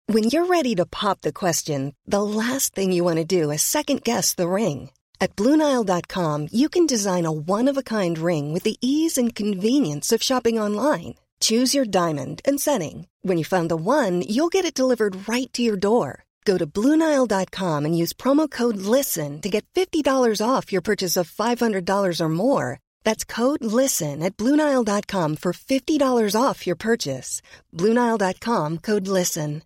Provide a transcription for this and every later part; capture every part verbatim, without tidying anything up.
When you're ready to pop the question, the last thing you want to do is second-guess the ring. At Blue Nile dot com, you can design a one-of-a-kind ring with the ease and convenience of shopping online. Choose your diamond and setting. When you find the one, you'll get it delivered right to your door. Go to Blue Nile dot com and use promo code LISTEN to get fifty dollars off your purchase of five hundred dollars or more. That's code LISTEN at Blue Nile dot com for fifty dollars off your purchase. Blue Nile dot com, code LISTEN.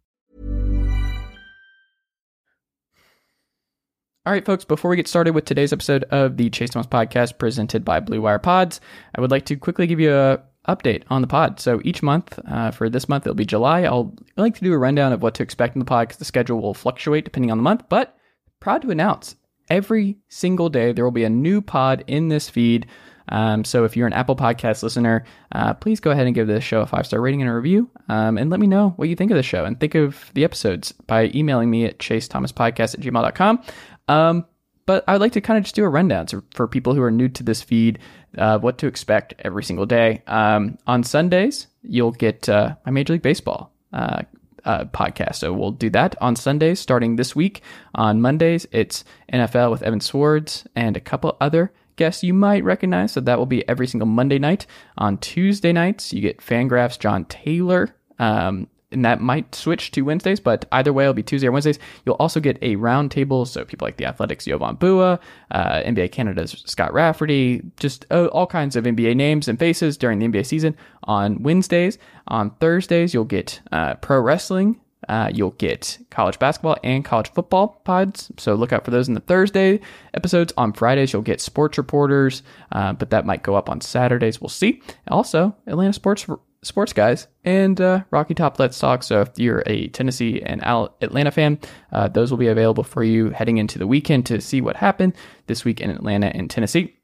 All right, folks, before we get started with today's episode of the Chase Thomas Podcast presented by Blue Wire Pods, I would like to quickly give you a update on the pod. So each month, uh, for this month, it'll be July. I'll I like to do a rundown of what to expect in the pod because the schedule will fluctuate depending on the month, but proud to announce every single day there will be a new pod in this feed. Um, so if you're an Apple Podcast listener, uh, please go ahead and give this show a five-star rating and a review, um, and let me know what you think of the show and think of the episodes by emailing me at chase thomas podcast at gmail dot com. Um, but I'd like to kind of just do a rundown so for people who are new to this feed, uh, what to expect every single day. Um, on Sundays, you'll get uh, my Major League Baseball uh, uh, podcast. So we'll do that on Sundays starting this week. On Mondays, it's N F L with Evan Swords and a couple other guests you might recognize. So that will be every single Monday night. On Tuesday nights, you get Fangraphs John Taylor. Um, and that might switch to Wednesdays, but either way, it'll be Tuesday or Wednesdays. You'll also get a roundtable, so people like the Athletics' Yovan Bua, uh, N B A Canada's Scott Rafferty, just uh, all kinds of N B A names and faces during the N B A season on Wednesdays. On Thursdays, you'll get uh, pro wrestling. Uh, you'll get college basketball and college football pods, so look out for those in the Thursday episodes. On Fridays, you'll get sports reporters, uh, but that might go up on Saturdays. We'll see. Also, Atlanta Sports Sports Guys and uh, Rocky Top Let's Talk. So if you're a Tennessee and Atlanta fan, uh, those will be available for you heading into the weekend to see what happened this week in Atlanta and Tennessee.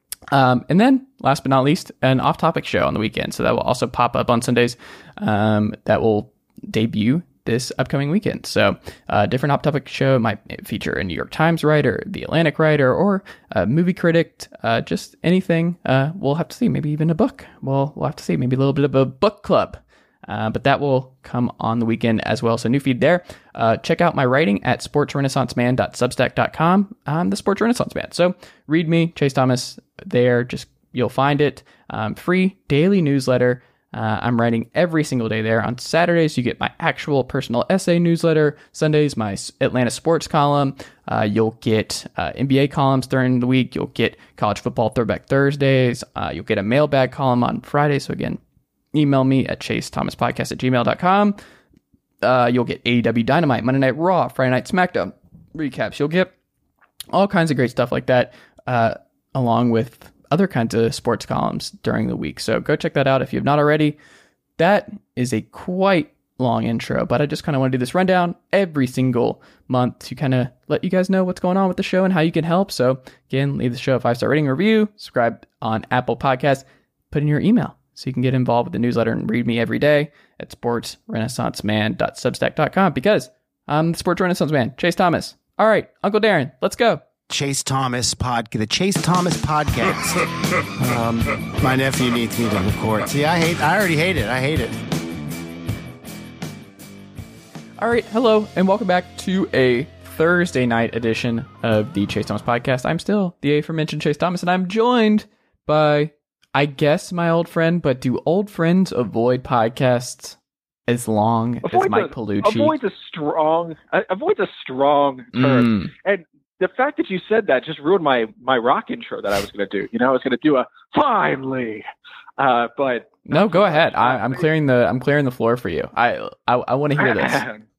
Um, and then, last but not least, an off-topic show on the weekend. So that will also pop up on Sundays. Um, that will debut this upcoming weekend. So a uh, different off-topic show might feature a New York Times writer, the Atlantic writer, or a movie critic, uh, just anything. Uh, we'll have to see. Maybe even a book. We'll, we'll have to see. Maybe a little bit of a book club. Uh, but that will come on the weekend as well. So new feed there. Uh, check out my writing at sports renaissance man dot substack dot com. I'm the Sports Renaissance Man. So read me, Chase Thomas, there. Just you'll find it. Um, free daily newsletter. Uh, I'm writing every single day there. On Saturdays, you get my actual personal essay newsletter. Sundays, my Atlanta sports column. Uh, you'll get uh, N B A columns during the week. You'll get college football throwback Thursdays. Uh, you'll get a mailbag column on Friday. So again, email me at chase thomas podcast at gmail dot com. Uh, you'll get A E W Dynamite, Monday Night Raw, Friday Night SmackDown recaps. You'll get all kinds of great stuff like that, uh, along with other kinds of sports columns during the week. So go check that out if you have not already. That is a quite long intro, but I just kind of want to do this rundown every single month to kind of let you guys know what's going on with the show and how you can help. So again, leave the show a five-star rating review, subscribe on Apple Podcasts, put in your email so you can get involved with the newsletter and read me every day at sports renaissance man dot substack dot com because I'm the Sports Renaissance Man, Chase Thomas. All right, Uncle Darren, let's go. Chase Thomas pod, the Chase Thomas podcast. um, my nephew needs me to record. See, I hate. I already hate it. I hate it. All right, hello, and welcome back to a Thursday night edition of the Chase Thomas podcast. I'm still the aforementioned Chase Thomas, and I'm joined by, I guess, my old friend. But do old friends avoid podcasts as long avoid as Mike the, Palucci? Avoid a strong. Uh, avoid a strong term. Mm. And the fact that you said that just ruined my, my rock intro that I was going to do. You know, I was going to do a finally, uh, but no, go ahead. I, I'm clearing the I'm clearing the floor for you. I I, I want to hear this.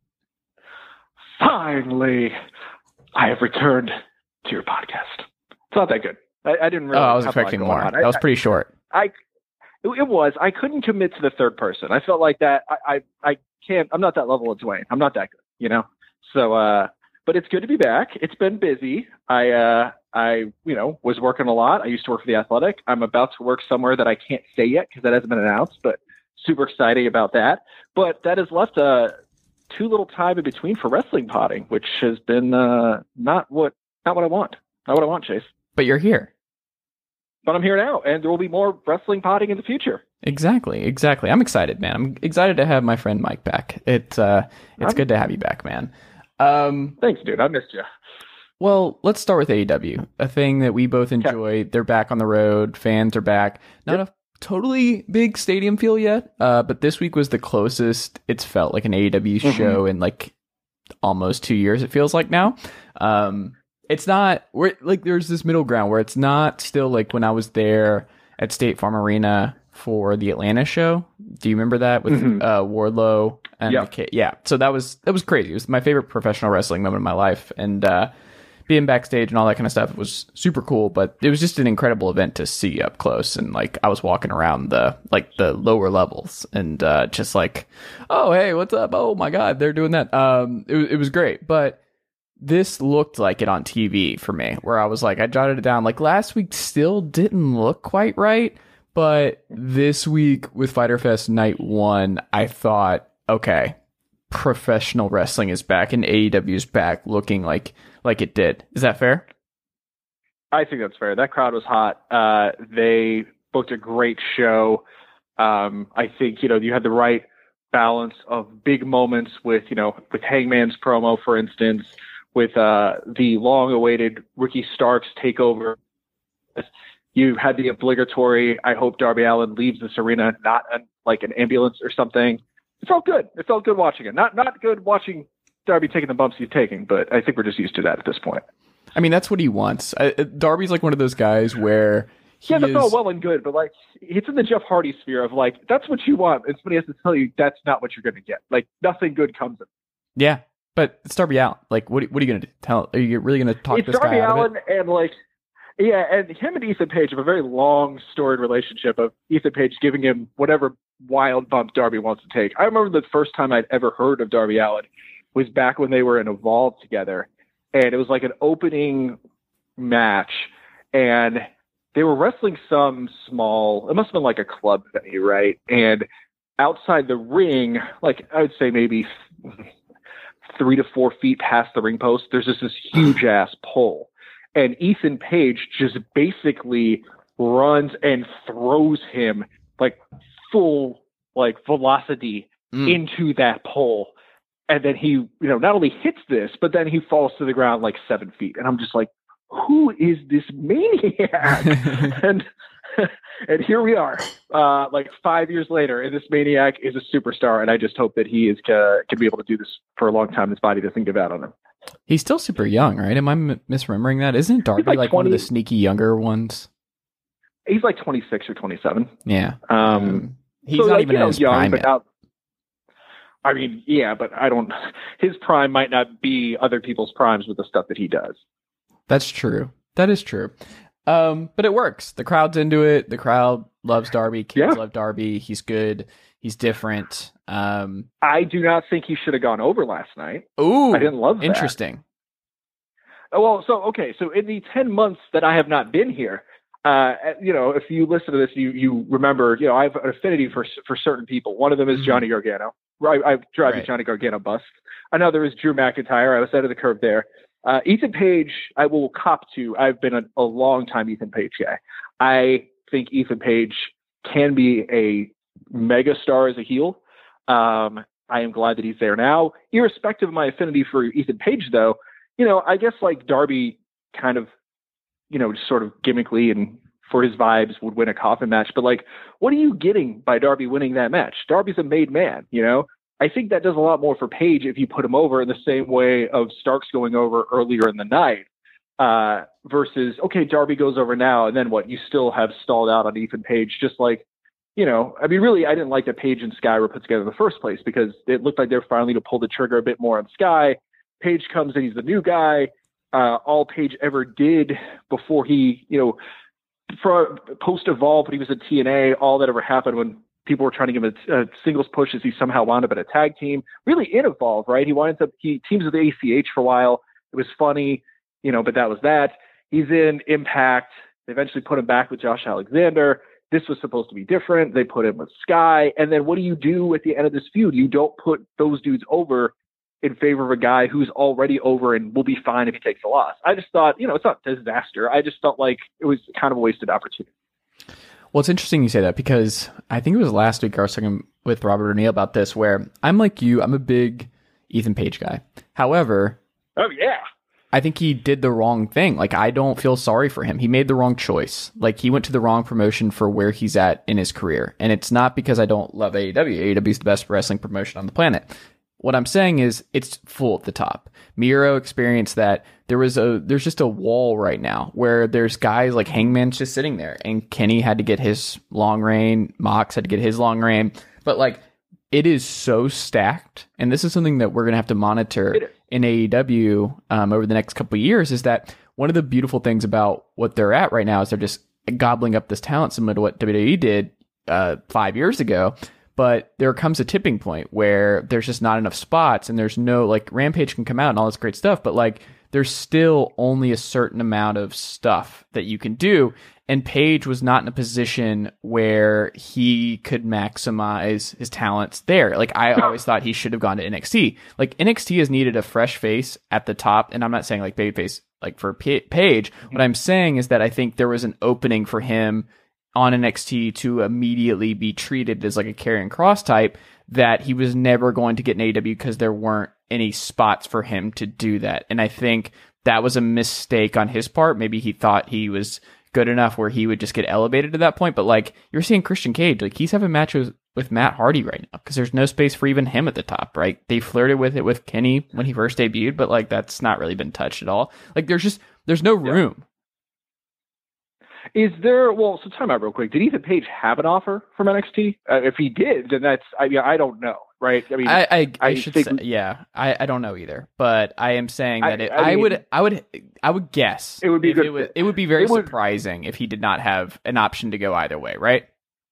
Finally, I have returned to your podcast. It's not that good. I, I didn't really. Oh, I was expecting more. On. That was pretty short. I, I it, it was. I couldn't commit to the third person. I felt like that. I I, I can't. I'm not that level of Dwayne. I'm not that good. You know. So. uh But it's good to be back. It's been busy. I, uh, I, you know, was working a lot. I used to work for the Athletic. I'm about to work somewhere that I can't say yet because that hasn't been announced. But super excited about that. But that has left uh, too little time in between for wrestling potting, which has been uh, not what not what I want. Not what I want, Chase. But you're here. but I'm here now, and there will be more wrestling potting in the future. Exactly, exactly. I'm excited, man. I'm excited to have my friend Mike back. It's uh, it's I'm, good to have you back, man. Um, thanks, dude. I missed you. Well, let's start with A E W, a thing that we both enjoy. Okay. They're back on the road. Fans are back. Not yep. a totally big stadium feel yet, uh, but this week was the closest it's felt like an A E W mm-hmm. show in like almost two years, it feels like now. Um, it's not, we're, like there's this middle ground where it's not still like when I was there at State Farm Arena for the Atlanta show. Do you remember that with mm-hmm. uh, Wardlow? And yep. the, yeah, so that was that was crazy. It was my favorite professional wrestling moment of my life, and uh, being backstage and all that kind of stuff was super cool. But it was just an incredible event to see up close, and like I was walking around the like the lower levels, and uh, just like, oh hey, what's up? Oh my god, they're doing that. Um, it it was great, but this looked like it on T V for me, where I was like, I jotted it down. Like last week still didn't look quite right, but this week with Fyter Fest night one, I thought, okay, professional wrestling is back and A E W is back looking like like it did. Is that fair? I think that's fair. That crowd was hot. Uh, they booked a great show. Um, I think, you know, you had the right balance of big moments with, you know, with Hangman's promo, for instance, with uh, the long-awaited Ricky Starks takeover. You had the obligatory, I hope Darby Allin leaves this arena, not an, like an ambulance or something. It felt good. It felt good watching it. Not not good watching Darby taking the bumps he's taking, but I think we're just used to that at this point. I mean, that's what he wants. I, Darby's like one of those guys where he yeah, that's is... all well and good, but like it's in the Jeff Hardy sphere of like that's what you want, and somebody has to tell you that's not what you're going to get. Like nothing good comes of it. Yeah, but it's Darby Allin. Like, what what are you going to tell? Are you really going to talk it's this Darby guy out Allin of it? And like. Yeah, and him and Ethan Page have a very long, storied relationship of Ethan Page giving him whatever wild bump Darby wants to take. I remember the first time I'd ever heard of Darby Allin was back when they were in Evolve together, and it was like an opening match, and they were wrestling some small, it must have been like a club venue, right? And outside the ring, like I would say maybe three to four feet past the ring post, there's just this huge-ass pole. And Ethan Page just basically runs and throws him like full like velocity mm. into that pole. And then he, you know, not only hits this, but then he falls to the ground like seven feet. And I'm just like, who is this maniac? and and here we are, uh, like five years later, and this maniac is a superstar. And I just hope that he is uh, can be able to do this for a long time. His body doesn't give out on him. He's still super young, right? Am I m- misremembering that? Isn't Darby like, like one of the sneaky younger ones? He's like twenty-six or twenty-seven. Yeah. Um, he's so not like, even you in know, his young, prime but yet. Not, I mean, yeah, but I don't. His prime might not be other people's primes with the stuff that he does. That's true. That is true. Um, but it works. The crowd's into it. The crowd loves Darby. Kids yeah. love Darby. He's good. He's different. Um, I do not think he should have gone over last night. Ooh, I didn't love that. Interesting. Oh, well, so okay, so in the ten months that I have not been here, uh, you know, if you listen to this, you you remember, you know, I have an affinity for for certain people. One of them is mm-hmm. Johnny Gargano. I, I drive right. the Johnny Gargano bus. Another is Drew McIntyre. I was ahead of the curve there. Uh, Ethan Page, I will cop to. I've been a, a long time Ethan Page guy. I think Ethan Page can be a mega star as a heel. Um, I am glad that he's there now. Irrespective of my affinity for Ethan Page, though, you know, I guess like Darby kind of, you know, just sort of gimmickly and for his vibes would win a coffin match. But like, what are you getting by Darby winning that match? Darby's a made man, you know? I think that does a lot more for Page if you put him over in the same way of Starks going over earlier in the night uh, versus, okay, Darby goes over now. And then what? You still have stalled out on Ethan Page, just like, you know, I mean, really, I didn't like that Page and Sky were put together in the first place because it looked like they were finally to pull the trigger a bit more on Sky. Page comes in, he's the new guy. Uh, all Page ever did before he, you know, for post-Evolve, when he was at T N A, all that ever happened when people were trying to give him a, a singles push as he somehow wound up in a tag team. Really in Evolve, right? He winds up, he teams with the A C H for a while. It was funny, you know, but that was that. He's in Impact. They eventually put him back with Josh Alexander. This was supposed to be different. They put him with Sky. And then what do you do at the end of this feud? You don't put those dudes over in favor of a guy who's already over and will be fine if he takes a loss. I just thought, you know, it's not a disaster. I just felt like it was kind of a wasted opportunity. Well, it's interesting you say that because I think it was last week I was talking with Robert O'Neill about this, where I'm like you, I'm a big Ethan Page guy. However, oh yeah, I think he did the wrong thing. Like, I don't feel sorry for him. He made the wrong choice. Like, he went to the wrong promotion for where he's at in his career. And it's not because I don't love A E W. A E W is the best wrestling promotion on the planet. What I'm saying is it's full at the top. Miro experienced that. There was a, there's just a wall right now where there's guys like Hangman's just sitting there, and Kenny had to get his long reign. Mox had to get his long reign. But like, it is so stacked. And this is something that we're going to have to monitor in A E W um, over the next couple of years, is that one of the beautiful things about what they're at right now is they're just gobbling up this talent similar to what W W E did uh, five years ago. But there comes a tipping point where there's just not enough spots, and there's no, like, Rampage can come out and all this great stuff, but like, there's still only a certain amount of stuff that you can do. And Page was not in a position where he could maximize his talents there. Like, I always thought he should have gone to N X T. Like, N X T has needed a fresh face at the top. And I'm not saying like babyface, like for P- Page. What I'm saying is that I think there was an opening for him on N X T to immediately be treated as like a Karrion Kross type that he was never going to get in A E W because there weren't any spots for him to do that. And I think that was a mistake on his part. Maybe he thought he was good enough where he would just get elevated to that point. But like, you're seeing Christian Cage, like, he's having matches with Matt Hardy right now because there's no space for even him at the top, right? They flirted with it with Kenny when he first debuted, but like, that's not really been touched at all. Like, there's just, there's no room. Is there, well, so time out real quick. Did Ethan Page have an offer from N X T? Uh, if he did, then that's, I mean, I don't know, right? I mean, I, I, I, I should think, say, yeah, I, I don't know either, but I am saying that I, it, I, I mean, would, I would, I would guess it would be if good. It would, it would be very would, surprising if he did not have an option to go either way, right?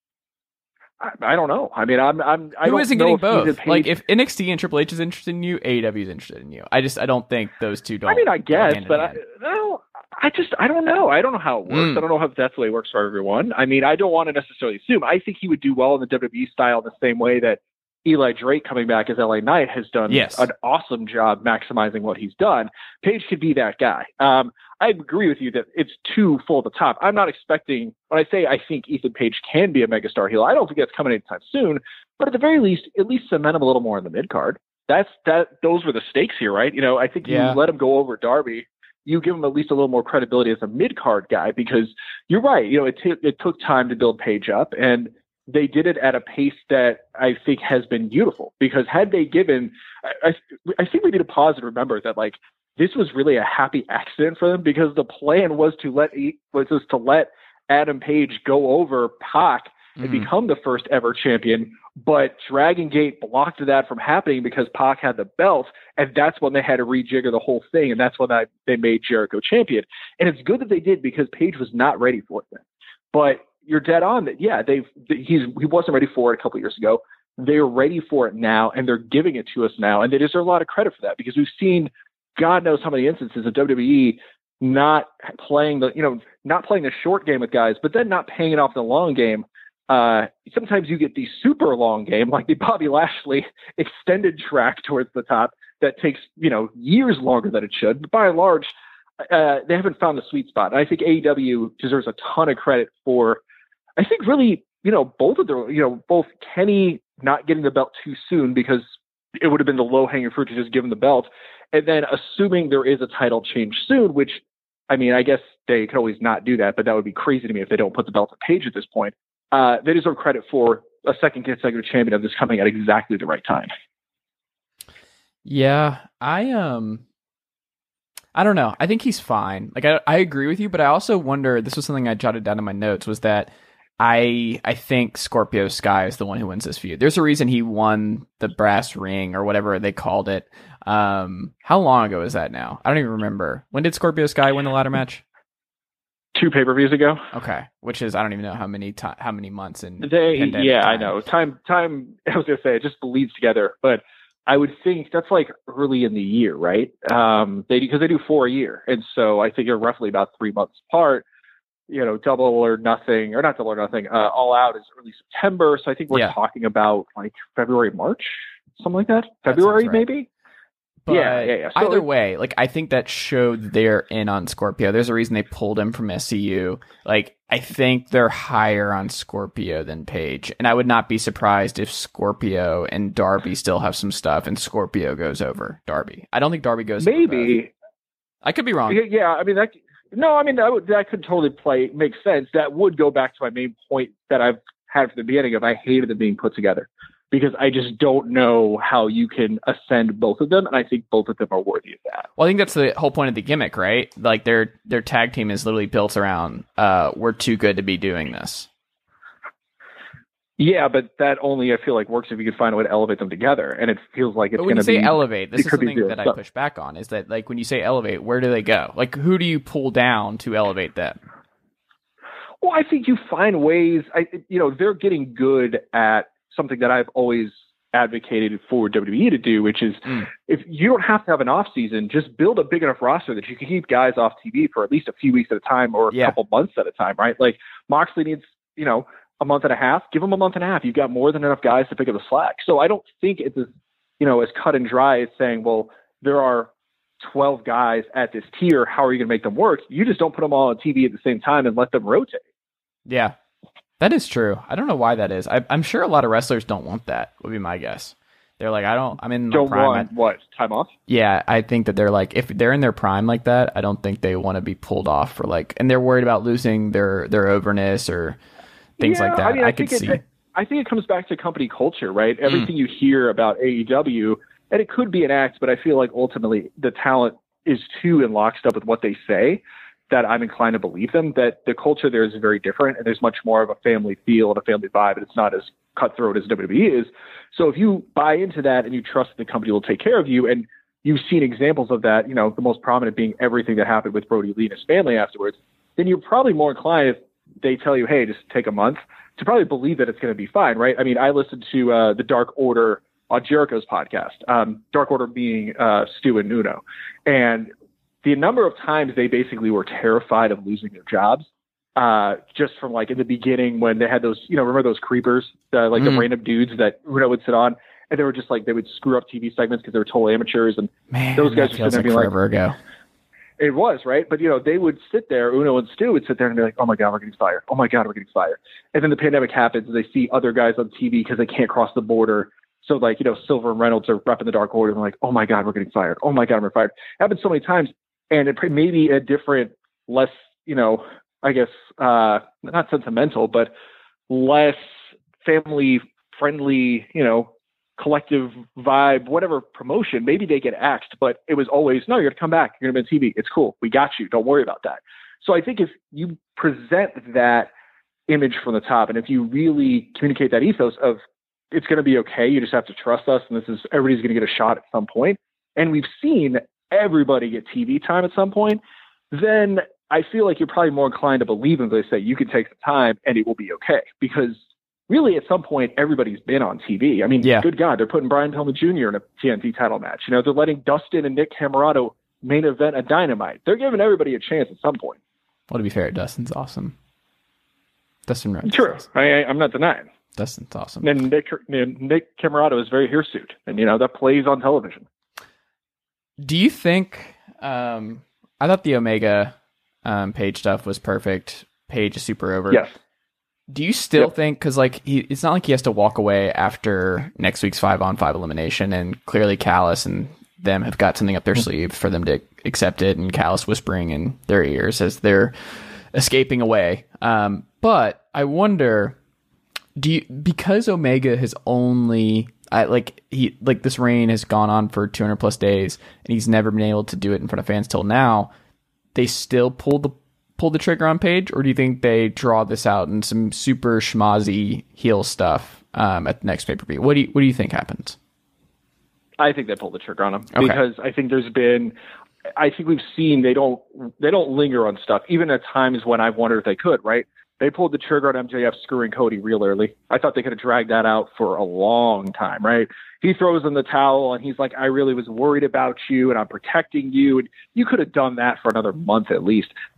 I, I don't know. I mean, I'm, I'm, I Who don't isn't know getting if both? Ethan Page, Like, if N X T and Triple H is interested in you, A E W is interested in you. I just, I don't think those two don't. I mean, I guess, but I, hand. no, I just, I don't know. I don't know how it works. Mm. I don't know if that's the way it works for everyone. I mean, I don't want to necessarily assume. I think he would do well in the W W E style in the same way that Eli Drake coming back as L A Knight has done yes. an awesome job maximizing what he's done. Page could be that guy. Um, I agree with you that it's too full at the top. I'm not expecting, when I say I think Ethan Page can be a megastar heel, I don't think that's coming anytime soon, but at the very least, at least cement him a little more in the mid card. That's that. Those were the stakes here, right? You know, I think yeah. you let him go over Darby. You give him at least a little more credibility as a mid card guy, because you're right. You know, it, t- it took time to build Page up, and they did it at a pace that I think has been beautiful, because had they given, I, I, I think we need to pause and remember that, like, this was really a happy accident for them, because the plan was to let, was just to let Adam Page go over Pac and mm-hmm. become the first ever champion. But Dragon Gate blocked that from happening because Pac had the belt, and that's when they had to rejigger the whole thing, and that's when I, they made Jericho champion. And it's good that they did, because Page was not ready for it then. But you're dead on that. Yeah, they've he's he wasn't ready for it a couple of years ago. They're ready for it now, and they're giving it to us now, and they deserve a lot of credit for that, because we've seen God knows how many instances of W W E not playing the you know not playing the short game with guys, but then not paying it off the long game. Uh, sometimes you get the super long game, like the Bobby Lashley extended track towards the top that takes, you know, years longer than it should. But by and large, uh, they haven't found the sweet spot. And I think A E W deserves a ton of credit for, I think really, you know, both of their, you know, both Kenny not getting the belt too soon, because it would have been the low hanging fruit to just give him the belt. And then assuming there is a title change soon, which, I mean, I guess they could always not do that, but that would be crazy to me if they don't put the belt on Page at this point. Uh, they deserve credit for a second consecutive champion of this coming at exactly the right time. Yeah, I um, I don't know. I think he's fine. Like, I I agree with you, but I also wonder. This was something I jotted down in my notes. Was that I I think Scorpio Sky is the one who wins this feud. There's a reason he won the brass ring or whatever they called it. Um, how long ago is that now? I don't even remember. When did Scorpio Sky win the ladder match? Two pay-per-views ago. Okay, which is I don't even know how many time, how many months in. They yeah, time. I know. Time time. I was gonna say it just bleeds together, but I would think that's like early in the year, right? Um, they because they do four a year, and so I think you're roughly about three months apart. You know, Double or Nothing, or not Double or Nothing. Uh, All Out is early September, so I think we're yeah. talking about like February, March, something like that. February, that right. maybe. But yeah, yeah, yeah. So either it, way, like I think that showed they're in on Scorpio. There's a reason they pulled him from S C U. Like I think they're higher on Scorpio than Page, and I would not be surprised if Scorpio and Darby still have some stuff, and Scorpio goes over Darby. I don't think Darby goes. Maybe over I could be wrong. Yeah, yeah, I mean that. No, I mean that, would, that could totally play make sense. That would go back to my main point that I've had from the beginning of I hated them being put together. Because I just don't know how you can ascend both of them, and I think both of them are worthy of that. Well, I think that's the whole point of the gimmick, right? Like their their tag team is literally built around uh, we're too good to be doing this. Yeah, but that only I feel like works if you can find a way to elevate them together, and it feels like it's going to be. When you say elevate, this is something that stuff. I push back on. Is that like when you say elevate, where do they go? Like who do you pull down to elevate them? Well, I think you find ways. I you know they're getting good at something that I've always advocated for W W E to do, which is mm. if you don't have to have an off season, just build a big enough roster that you can keep guys off T V for at least a few weeks at a time or a yeah. couple months at a time, right? Like Moxley needs, you know, a month and a half, give him a month and a half. You've got more than enough guys to pick up the slack. So I don't think it's as, you know, as cut and dry as saying, well, there are twelve guys at this tier. How are you going to make them work? You just don't put them all on T V at the same time and let them rotate. Yeah. That is true. I don't know why that is. I, I'm sure a lot of wrestlers don't want that, would be my guess. They're like, I don't, I'm in my don't prime. want I, what? Time off? Yeah, I think that they're like, if they're in their prime like that, I don't think they want to be pulled off for like, and they're worried about losing their, their overness or things yeah, like that. I mean, I, I could it, see. I think it comes back to company culture, right? Everything mm. you hear about A E W, and it could be an act, but I feel like ultimately the talent is too in lockstep with what they say that I'm inclined to believe them, that the culture there is very different and there's much more of a family feel and a family vibe, and it's not as cutthroat as W W E is. So if you buy into that and you trust the company will take care of you, and you've seen examples of that, you know, the most prominent being everything that happened with Brody Lee and his family afterwards, then you're probably more inclined if they tell you, hey, just take a month, to probably believe that it's going to be fine, right? I mean, I listened to uh, the Dark Order on Jericho's podcast, um, Dark Order being uh, Stu and Nuno. And the number of times they basically were terrified of losing their jobs, uh, just from like in the beginning when they had those, you know, remember those creepers, uh, like mm. the random dudes that Uno would sit on, and they were just like, they would screw up T V segments because they were total amateurs, and Man, those guys were sitting there like being forever like, ago. It was, right? But, you know, they would sit there, Uno and Stu would sit there and be like, oh my God, we're getting fired. Oh my God, we're getting fired. And then the pandemic happens and they see other guys on T V because they can't cross the border. So like, you know, Silver and Reynolds are repping the Dark Order and like, oh my God, we're getting fired. Oh my God, we're fired. It happened so many times. And it may be a different, less, you know, I guess, uh, not sentimental, but less family friendly, you know, collective vibe, whatever promotion. Maybe they get axed, but it was always, no, you're going to come back. You're going to be on T V. It's cool. We got you. Don't worry about that. So I think if you present that image from the top, and if you really communicate that ethos of it's going to be okay, you just have to trust us, and this is, everybody's going to get a shot at some point. And we've seen everybody get T V time at some point, then I feel like you're probably more inclined to believe them. They say you can take the time and it will be okay, because really at some point everybody's been on T V. I mean, yeah. Good God, they're putting Brian Pillman Junior in a T N T title match. You know, they're letting Dustin and Nick Camarado main event a Dynamite. They're giving everybody a chance at some point. Well, to be fair, Dustin's awesome. Dustin Rhodes. True. I, I, I'm not denying. Dustin's awesome. And Nick, Nick Camarado is very hirsute, and, you know, that plays on television. Do you think, um, I thought the Omega um, Page stuff was perfect. Page is super over. Yes. Do you still yep. think, because like he, it's not like he has to walk away after next week's five on five elimination, and clearly Callis and them have got something up their sleeve for them to accept it, and Callis whispering in their ears as they're escaping away. Um, but I wonder, do you, because Omega has only, I like he like this reign has gone on for two hundred plus days, and he's never been able to do it in front of fans till now, they still pull the pull the trigger on Page, or do you think they draw this out in some super schmozzy heel stuff um, at the next pay-per-view? What do you what do you think happens? I think they pull the trigger on him okay. because I think there's been, I think we've seen they don't they don't linger on stuff, even at times when I've wondered if they could, right? They pulled the trigger on M J F screwing Cody real early. I thought they could have dragged that out for a long time, right? He throws in the towel and he's like, I really was worried about you and I'm protecting you. And you could have done that for another month at least.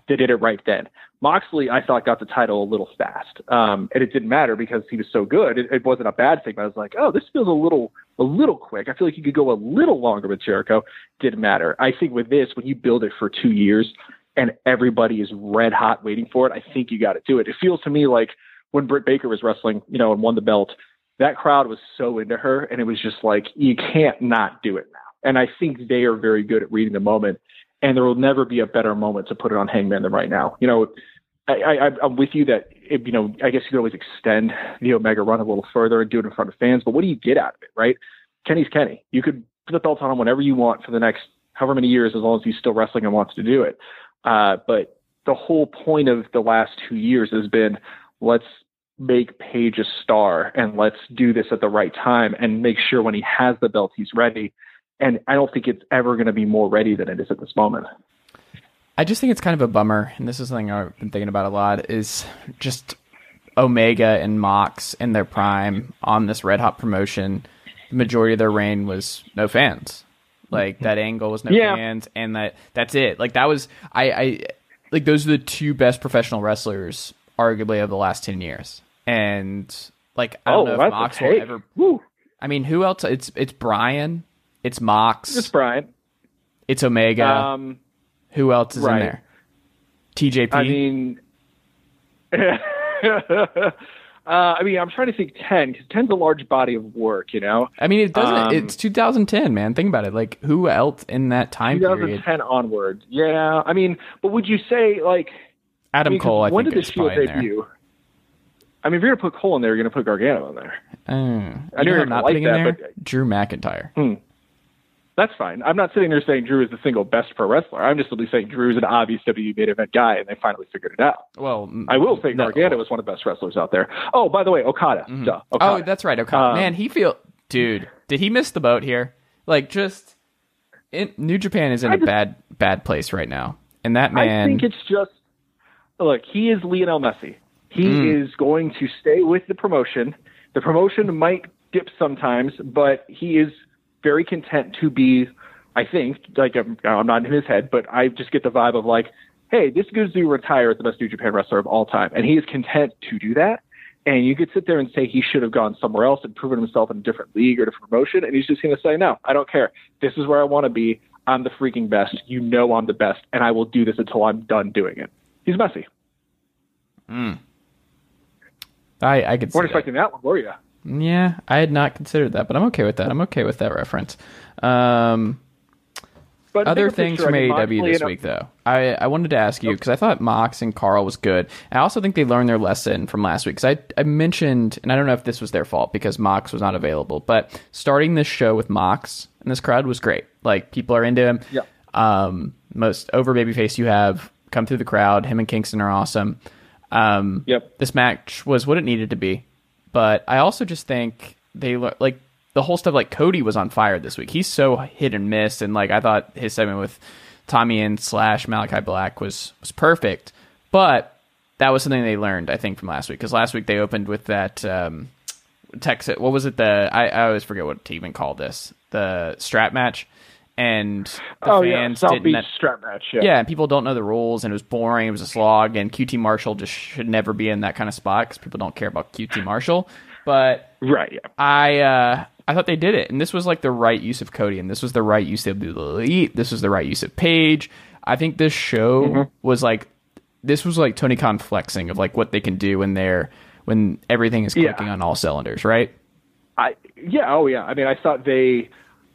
they did it right then. Moxley, I thought, got the title a little fast, um, and it didn't matter because he was so good. It, it wasn't a bad thing, but I was like, oh, this feels a little a little quick. I feel like you could go a little longer with Jericho. Didn't matter. I think with this, when you build it for two years and everybody is red hot waiting for it, I think you got to do it. It feels to me like when Britt Baker was wrestling, you know, and won the belt, that crowd was so into her, and it was just like, you can't not do it now. And I think they are very good at reading the moment, and there will never be a better moment to put it on Hangman than right now. You know, I, I, I'm with you that, it, you know, I guess you could always extend the Omega run a little further and do it in front of fans, but what do you get out of it, right? Kenny's Kenny. You could put the belt on him whenever you want for the next however many years, as long as he's still wrestling and wants to do it. Uh, but the whole point of the last two years has been, let's make Page a star and let's do this at the right time and make sure when he has the belt, he's ready. And I don't think it's ever going to be more ready than it is at this moment. I just think it's kind of a bummer, and this is something I've been thinking about a lot, is just Omega and Mox in their prime on this Red Hot promotion. The majority of their reign was no fans. Like, that angle was no yeah. fans, and that that's it. Like, that was, I, I, like, those are the two best professional wrestlers, arguably, of the last ten years. And, like, I don't oh, know if Mox will ever, Woo. I mean, who else? It's, it's Brian, it's Mox. It's Brian. It's Omega. Um, Who else is right. in there? T J P? I mean, uh, I mean, I'm trying to think ten, because ten's a large body of work, you know? I mean, it doesn't, um, it's two thousand ten, man. Think about it. Like, who else in that time twenty ten period? onward. Yeah. I mean, but would you say, like, Adam I mean, Cole, I when think, did is the Shield probably in debut? I mean, if you're going to put Cole in there, you're going to put Gargano in there. Uh, I know you're not like putting that, in there? but Drew McIntyre. Hmm. That's fine. I'm not sitting there saying Drew is the single best pro wrestler. I'm just simply saying Drew is an obvious W W E main event guy, and they finally figured it out. Well, I will say no. Gargano was one of the best wrestlers out there. Oh, by the way, Okada. Mm-hmm. Duh, Okada. Oh, that's right, Okada. Um, Man, he feel... Dude, did he miss the boat here? Like, just... In, New Japan is in I a just, bad bad place right now. And that man... I think it's just... Look, he is Lionel Messi. He mm. is going to stay with the promotion. The promotion might dip sometimes, but he is very content to be... I think, like, I'm, I'm not in his head, but I just get the vibe of like, hey, this goes to retire as the best New Japan wrestler of all time. And he is content to do that. And you could sit there and say he should have gone somewhere else and proven himself in a different league or different promotion. And he's just going to say, no, I don't care. This is where I want to be. I'm the freaking best. You know I'm the best. And I will do this until I'm done doing it. He's messy. Mm. I, I could see weren't expecting that one, were you? Yeah, I had not considered that, but I'm okay with that. I'm okay with that reference. Um... But Other things picture, from I mean, A E W this Moxley, week, though. I, I wanted to ask you, because I thought Mox and Carl was good. I also think they learned their lesson from last week. Because I, I mentioned, and I don't know if this was their fault, because Mox was not available, but starting this show with Mox and this crowd was great. Like, people are into him. Yeah. Um, most over babyface you have come through the crowd. Him and Kingston are awesome. Um, yep. This match was what it needed to be. But I also just think they, like, the whole stuff, like, Cody was on fire this week. He's so hit and miss, and like I thought his segment with Tommy and slash Malachi Black was was perfect. But that was something they learned, I think, from last week. Because last week they opened with that um, Texas. What was it? The I, I always forget what to even call this. The strap match, and the oh fans yeah, South didn't. Beach That, strap match. Yeah. yeah, and people don't know the rules, and it was boring. It was a slog, and Q T Marshall just should never be in that kind of spot because people don't care about Q T Marshall. But right, yeah. I. Uh, I thought they did it, and this was like the right use of Cody, and this was the right use of the Elite. This was the right use of Page. I think this show mm-hmm. was like, this was like Tony Khan flexing of like what they can do when they're when everything is clicking yeah. on all cylinders, right? I yeah, oh yeah. I mean, I thought they.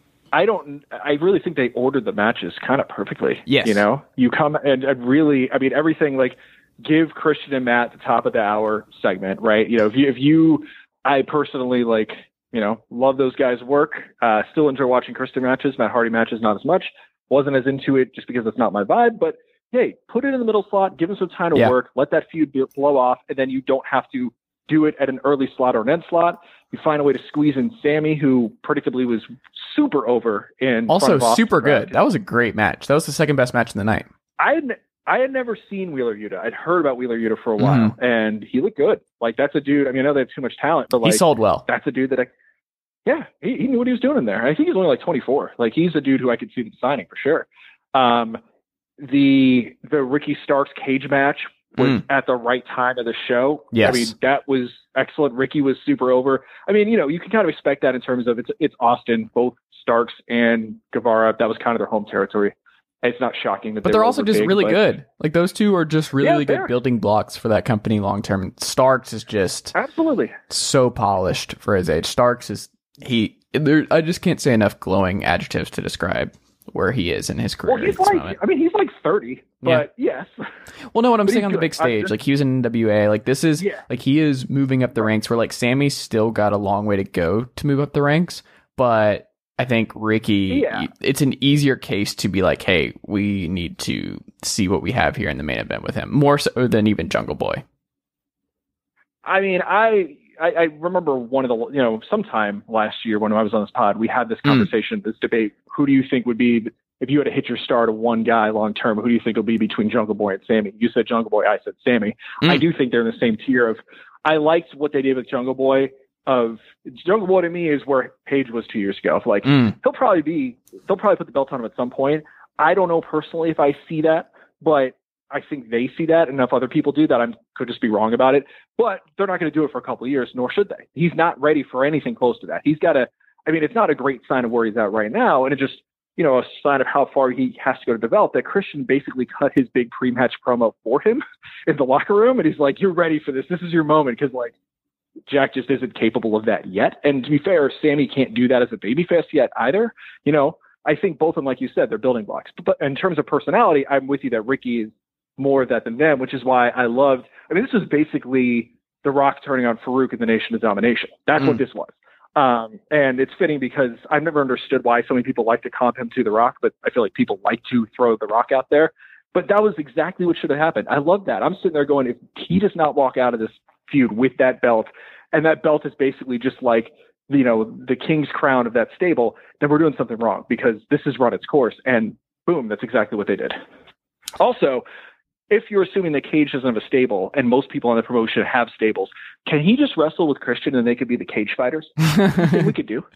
I don't. I really think they ordered the matches kind of perfectly. Yes, you know, you come and, and really. I mean, everything like give Christian and Matt the top of the hour segment, right? You know, if you if you, I personally like. You know, love those guys' work. Uh, still enjoy watching Christian matches. Matt Hardy matches, not as much. Wasn't as into it just because it's not my vibe. But hey, put it in the middle slot. Give him some time to yeah. work. Let that feud be, blow off, and then you don't have to do it at an early slot or an end slot. You find a way to squeeze in Sammy, who predictably was super over in also front of super Austin, good. right? That was a great match. That was the second best match in the night. I had I had never seen Wheeler Yuta. I'd heard about Wheeler Yuta for a while, mm-hmm. and he looked good. Like that's a dude. I mean, I know they have too much talent, but like he sold well. That's a dude that I. Yeah, he, he knew what he was doing in there. I think he's only like twenty-four. Like he's a dude who I could see them signing for sure. Um, the the Ricky Starks cage match was mm. at the right time of the show. Yes. I mean, that was excellent. Ricky was super over. I mean, you know, you can kind of expect that in terms of it's it's Austin, both Starks and Guevara. That was kind of their home territory. It's not shocking that But they they're were also over just big, really but... good. Like those two are just really, yeah, really good fair. building blocks for that company long term. Starks is just absolutely so polished for his age. Starks is he there I just can't say enough glowing adjectives to describe where he is in his career. Well, he's at this like, moment. I mean, he's like thirty, but yeah. yes. Well, no, what I'm But saying he's on the good. big stage, just, like he was in N W A, like this is, yeah. like he is moving up the ranks where like Sammy's still got a long way to go to move up the ranks, but I think Ricky, yeah. it's an easier case to be like, hey, we need to see what we have here in the main event with him, more so than even Jungle Boy. I mean, I, I, I remember one of the, you know, sometime last year when I was on this pod, we had this conversation, mm. this debate. Who do you think would be, if you had to hit your star to one guy long term, who do you think will be between Jungle Boy and Sammy? You said Jungle Boy, I said Sammy. Mm. I do think they're in the same tier of, I liked what they did with Jungle Boy. Of Jungle Boy to me is where Page was two years ago. Like mm. he'll probably be, they'll probably put the belt on him at some point. I don't know personally if I see that, but I think they see that, and if other people do that, I could just be wrong about it. But they're not going to do it for a couple of years, nor should they. He's not ready for anything close to that. He's got to. I mean, it's not a great sign of where he's at right now, and it just, you know, a sign of how far he has to go to develop. That Christian basically cut his big pre-match promo for him in the locker room, and he's like, "You're ready for this. This is your moment," because like. Jack just isn't capable of that yet. And to be fair, Sammy can't do that as a babyface yet either. You know, I think both of them, like you said, they're building blocks. But in terms of personality, I'm with you that Ricky is more of that than them, which is why I loved, I mean, this was basically The Rock turning on Farouk in the Nation of Domination. That's mm. what this was. Um, and it's fitting because I've never understood why so many people like to comp him to The Rock, but I feel like people like to throw The Rock out there. But that was exactly what should have happened. I love that. I'm sitting there going, if he does not walk out of this feud with that belt, and that belt is basically just like, you know, the king's crown of that stable, then we're doing something wrong because this has run its course. And boom, that's exactly what they did. Also, if you're assuming that Cage doesn't have a stable and most people on the promotion have stables, can he just wrestle with Christian and they could be the cage fighters? we could do.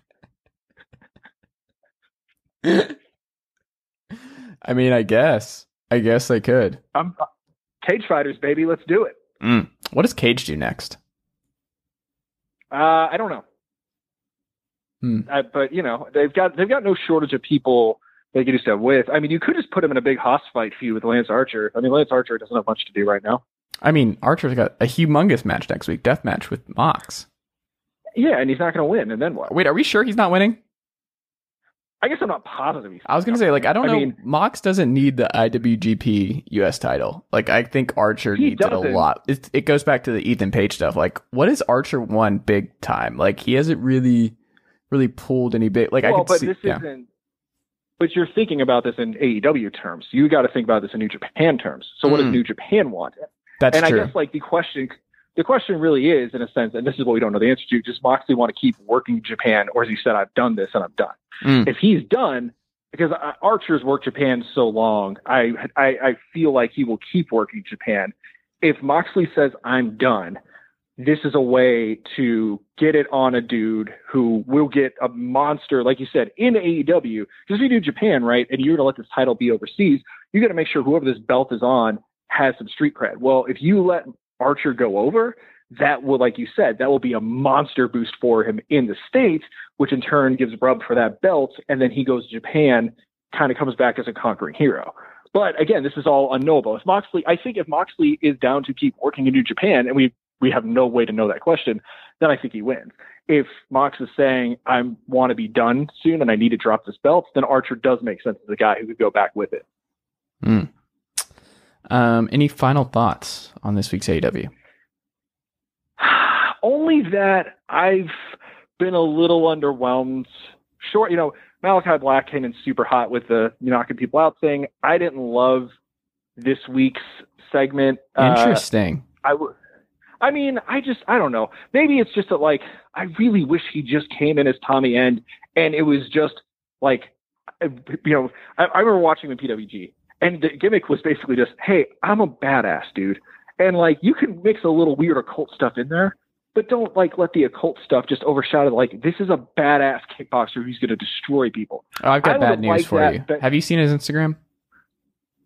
I mean, I guess. I guess they could. Um, cage fighters, baby. Let's do it. Mm. What does Cage do next? Uh, I don't know. Hmm. Uh, but you know, they've got they've got no shortage of people they could do stuff with. I mean, you could just put him in a big Haas fight feud with Lance Archer. I mean, Lance Archer doesn't have much to do right now. I mean, Archer's got a humongous match next week, death match with Mox. Yeah, and he's not going to win. And then what? Wait, are we sure he's not winning? I guess I'm not positive. He's I was going to say, like, I don't I know. Mean, Mox doesn't need the I W G P U S title. Like, I think Archer needs it a lot. It, it goes back to the Ethan Page stuff. Like, what has Archer won big time? Like, he hasn't really, really pulled any big. Like, well, I could but see. this Yeah. isn't. But you're thinking about this in A E W terms. You got to think about this in New Japan terms. So, what Mm. does New Japan want? That's and true. I guess, like, the question. The question really is, in a sense, and this is what we don't know the answer to, does Moxley want to keep working Japan, or has he said, I've done this and I'm done? Mm. If he's done, because Archer's worked Japan so long, I, I I feel like he will keep working Japan. If Moxley says, I'm done, this is a way to get it on a dude who will get a monster, like you said, in A E W. Because if you do Japan, right, and you're going to let this title be overseas, you got to make sure whoever this belt is on has some street cred. Well, if you let Archer go over, that will, like you said, that will be a monster boost for him in the States, which in turn gives rub for that belt. And then he goes to Japan, kind of comes back as a conquering hero. But again, this is all unknowable. If Moxley, I think if Moxley is down to keep working in New Japan, and we, we have no way to know that question, then I think he wins. If Mox is saying, I want to be done soon and I need to drop this belt, then Archer does make sense as a guy who could go back with it. Mm. Um, any final thoughts on this week's A E W? Only that I've been a little underwhelmed. Sure, you know, Malachi Black came in super hot with the knocking people out thing. I didn't love this week's segment. Interesting. Uh, I w- I mean, I just, I don't know. Maybe it's just that, like, I really wish he just came in as Tommy End, and it was just, like, you know, I, I remember watching the P W G, and the gimmick was basically just, hey, I'm a badass, dude. And, like, you can mix a little weird occult stuff in there, but don't, like, let the occult stuff just overshadow, like, this is a badass kickboxer who's going to destroy people. Oh, I've got I bad would've news liked for that, you. but Have you seen his Instagram?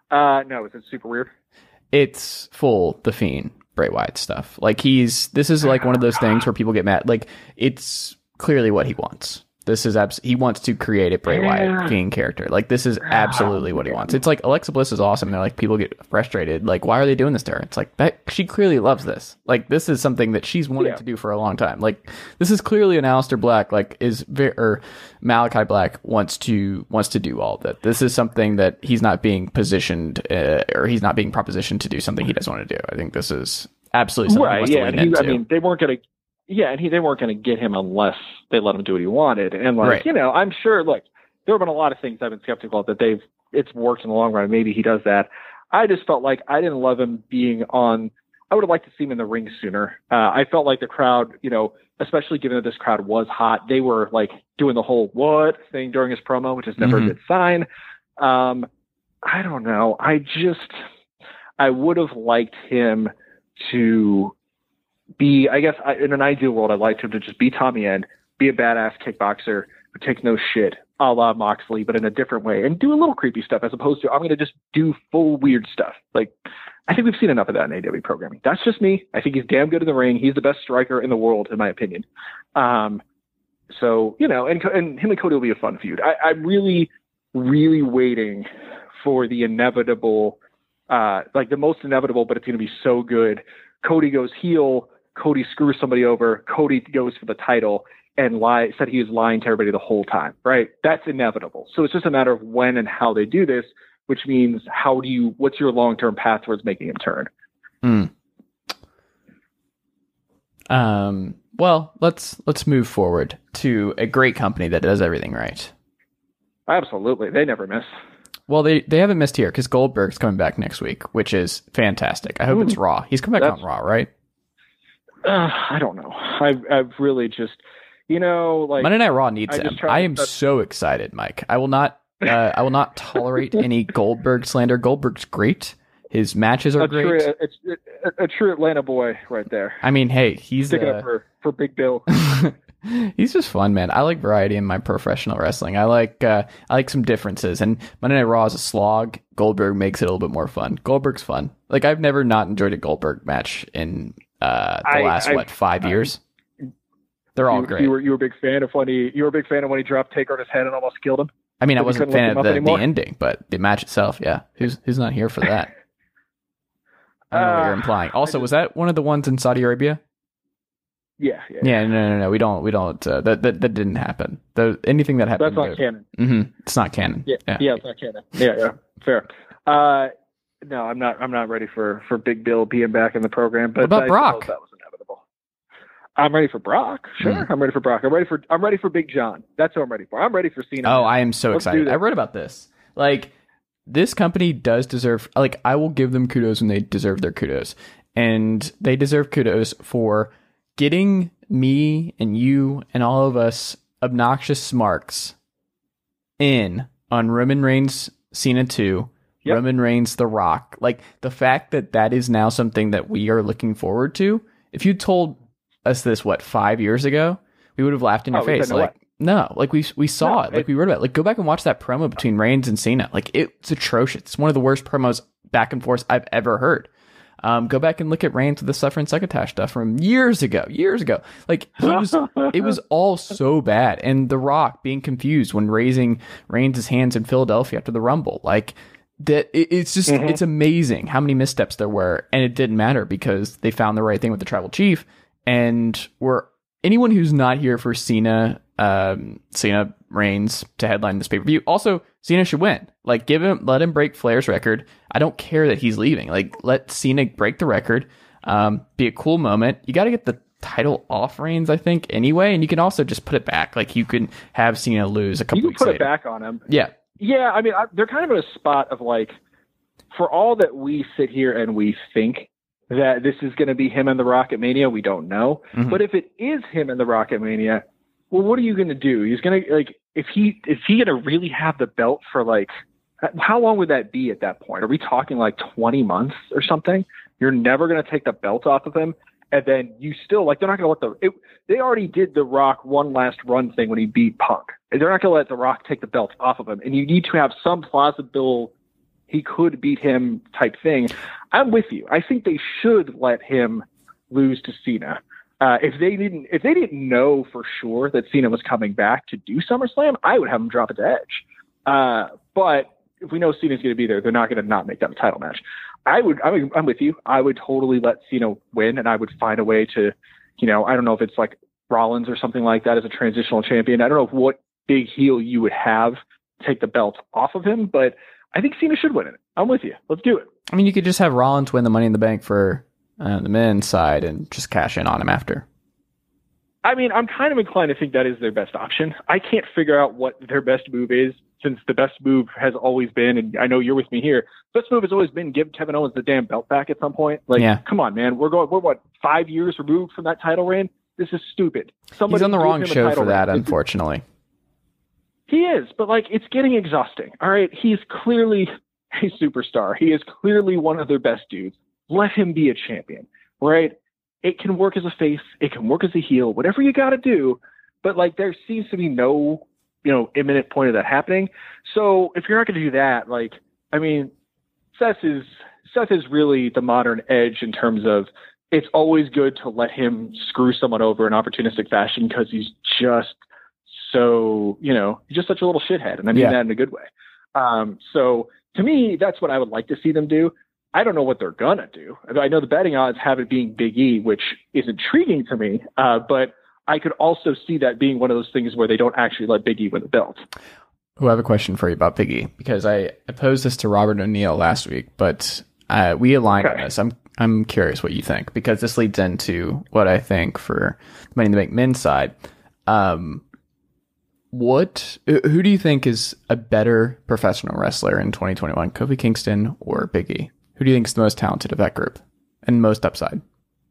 Uh, no, is it super weird? It's full The Fiend, Bray Wyatt stuff. Like he's, this is like one of those things where people get mad. Like it's clearly what he wants. This is abs- he wants to create a Bray Yeah. Wyatt Fiend character. Like this is absolutely what he wants. It's like Alexa Bliss is awesome. They're like people get frustrated. Like why are they doing this to her? It's like that she clearly loves this. Like this is something that she's wanted Yeah. to do for a long time. Like this is clearly an Aleister Black. Like is very or Malachi Black wants to wants to do all of that. This is something that he's not being positioned uh, or he's not being propositioned to do something he doesn't want to do. I think this is absolutely something he Right, wants yeah. to And lean he, I into. mean, they weren't going to, yeah, and he, they weren't going to get him unless they let him do what he wanted. And like, Right. you know, I'm sure, look, there have been a lot of things I've been skeptical of that they've, it's worked in the long run. Maybe he does that. I just felt like I didn't love him being on, I would have liked to see him in the ring sooner. Uh, I felt like the crowd, you know, especially given that this crowd was hot, they were like doing the whole what thing during his promo, which is never Mhm. a good sign. Um, I don't know. I just, I would have liked him to be, I guess, I, in an ideal world, I'd like him to just be Tommy End, be a badass kickboxer who takes no shit, a la Moxley, but in a different way, and do a little creepy stuff as opposed to I'm going to just do full weird stuff. Like, I think we've seen enough of that in A E W programming. That's just me. I think he's damn good in the ring. He's the best striker in the world, in my opinion. Um, so, you know, and, and him and Cody will be a fun feud. I, I'm really, really waiting for the inevitable, uh, like the most inevitable, but it's going to be so good. Cody goes heel. Cody screws somebody over. Cody goes for the title and lie, said he was lying to everybody the whole time, right? That's inevitable. So it's just a matter of when and how they do this, which means how do you, what's your long-term path towards making him turn? Mm. Um, well, let's, let's move forward to a great company that does everything right. Absolutely. They never miss. Well, they, they haven't missed here because Goldberg's coming back next week, which is fantastic. I hope Ooh, it's Raw. He's coming back that's- on Raw, right? Uh, I don't know. I've, I've really just, you know, like Monday Night Raw needs I just him. tried I to am touch- so excited, Mike. I will not. Uh, I will not tolerate any Goldberg slander. Goldberg's great. His matches are a great. true, it's a, a true Atlanta boy right there. I mean, hey, he's Sticking uh, up for, for Big Bill. he's just fun, man. I like variety in my professional wrestling. I like uh, I like some differences. And Monday Night Raw is a slog. Goldberg makes it a little bit more fun. Goldberg's fun. Like I've never not enjoyed a Goldberg match in uh, the I- last I- what five years. They're all you, great. You were you were a big fan of when he you were a big fan of when he dropped Taker on his head and almost killed him. I mean, I But you wasn't a couldn't fan look of him the, up the anymore? ending, but the match itself, yeah. Who's who's not here for that? I don't know what you're Uh, implying. Also, just- was that one of the ones in Saudi Arabia? Yeah, yeah. Yeah, no, no, no. We don't. We don't. Uh, that, that that didn't happen. The anything that happened. That's not canon. hmm It's not canon. Yeah, yeah, it's not canon. Yeah, yeah, fair. Uh, no, I'm not. I'm not ready for for Big Bill being back in the program. But What about I Brock? suppose that was inevitable. I'm ready for Brock. Sure, Mm. I'm ready for Brock. I'm ready for. I'm ready for Big John. That's what I'm ready for. I'm ready for Cena. Oh, I am so Let's do excited. this. I read about this. Like, this company does deserve. Like, I will give them kudos when they deserve their kudos, and they deserve kudos for getting me and you and all of us obnoxious smarks in on Roman Reigns Cena two, Yep. Roman Reigns The Rock. Like the fact that that is now something that we are looking forward to. If you told us this what five years ago, we would have laughed in your Oh, we face. said no Like no, like we we saw No, it, like it- we wrote about it. Like go back and watch that promo between Reigns and Cena. Like it's atrocious. It's one of the worst promos back and forth I've ever heard. Um, go back and look at Reigns with the Suffering Succotash stuff from years ago, years ago. Like he was, it was all so bad. And The Rock being confused when raising Reigns' hands in Philadelphia after the Rumble, like that. It, it's just, Mhm. it's amazing how many missteps there were, and it didn't matter because they found the right thing with the Tribal Chief. And we're anyone who's not here for Cena, um, Cena Reigns to headline this pay per view. Also, Cena should win. Like, give him, let him break Flair's record. I don't care that he's leaving. Like, let Cena break the record. Um, be a cool moment. You got to get the title off Reigns, I think, anyway. And you can also just put it back. Like, you can have Cena lose a couple You can weeks put later. it back on him. Yeah. Yeah, I mean, I, they're kind of in a spot of like, for all that we sit here and we think that this is going to be him and the Rocket Mania, we don't know. Mhm. But if it is him and the Rocket Mania, well, what are you going to do? He's going to like, if he is he going to really have the belt for like, how long would that be at that point? Are we talking like twenty months or something? You're never going to take the belt off of him. And then you still like, they're not going to let the, it, they already did the Rock one last run thing when he beat Punk. And they're not going to let the Rock take the belt off of him. And you need to have some plausible he could beat him type thing. I'm with you. I think they should let him lose to Cena. Uh, if they didn't, if they didn't know for sure that Cena was coming back to do SummerSlam, I would have him drop it to Edge. Uh, but if we know Cena's going to be there, they're not going to not make that a title match. I would, I'm, I'm with you. I would totally let Cena win, and I would find a way to, you know, I don't know if it's like Rollins or something like that as a transitional champion. I don't know what big heel you would have take the belt off of him, but I think Cena should win it. I'm with you. Let's do it. I mean, you could just have Rollins win the Money in the Bank for uh, the men's side and just cash in on him after. I mean, I'm kind of inclined to think that is their best option. I can't figure out what their best move is, since the best move has always been, and I know you're with me here, best move has always been give Kevin Owens the damn belt back at some point. Like, yeah. Come on, man. We're going, we're what, five years removed from that title reign? This is stupid. Somebody He's on the wrong show for that, reign. Unfortunately. He is, but like, it's getting exhausting. All right. He's clearly a superstar. He is clearly one of their best dudes. Let him be a champion, right? It can work as a face. It can work as a heel, whatever you got to do. But like, there seems to be no, you know, imminent point of that happening. So if you're not going to do that, like, I mean, Seth is, Seth is really the modern Edge in terms of it's always good to let him screw someone over in opportunistic fashion because he's just so, you know, he's just such a little shithead. And I mean yeah. that in a good way. Um, so to me, that's what I would like to see them do. I don't know what they're going to do. I know the betting odds have it being Big E, which is intriguing to me. Uh, but I could also see that being one of those things where they don't actually let Big E win the belt. Well, I have a question for you about Big E, because I, I posed this to Robert O'Neill last week, but uh, we aligned okay. on this. I'm I'm curious what you think, because this leads into what I think for the Money in the Bank men's side. Um, what who do you think is a better professional wrestler in twenty twenty-one, Kofi Kingston or Big E? Who do you think is the most talented of that group and most upside?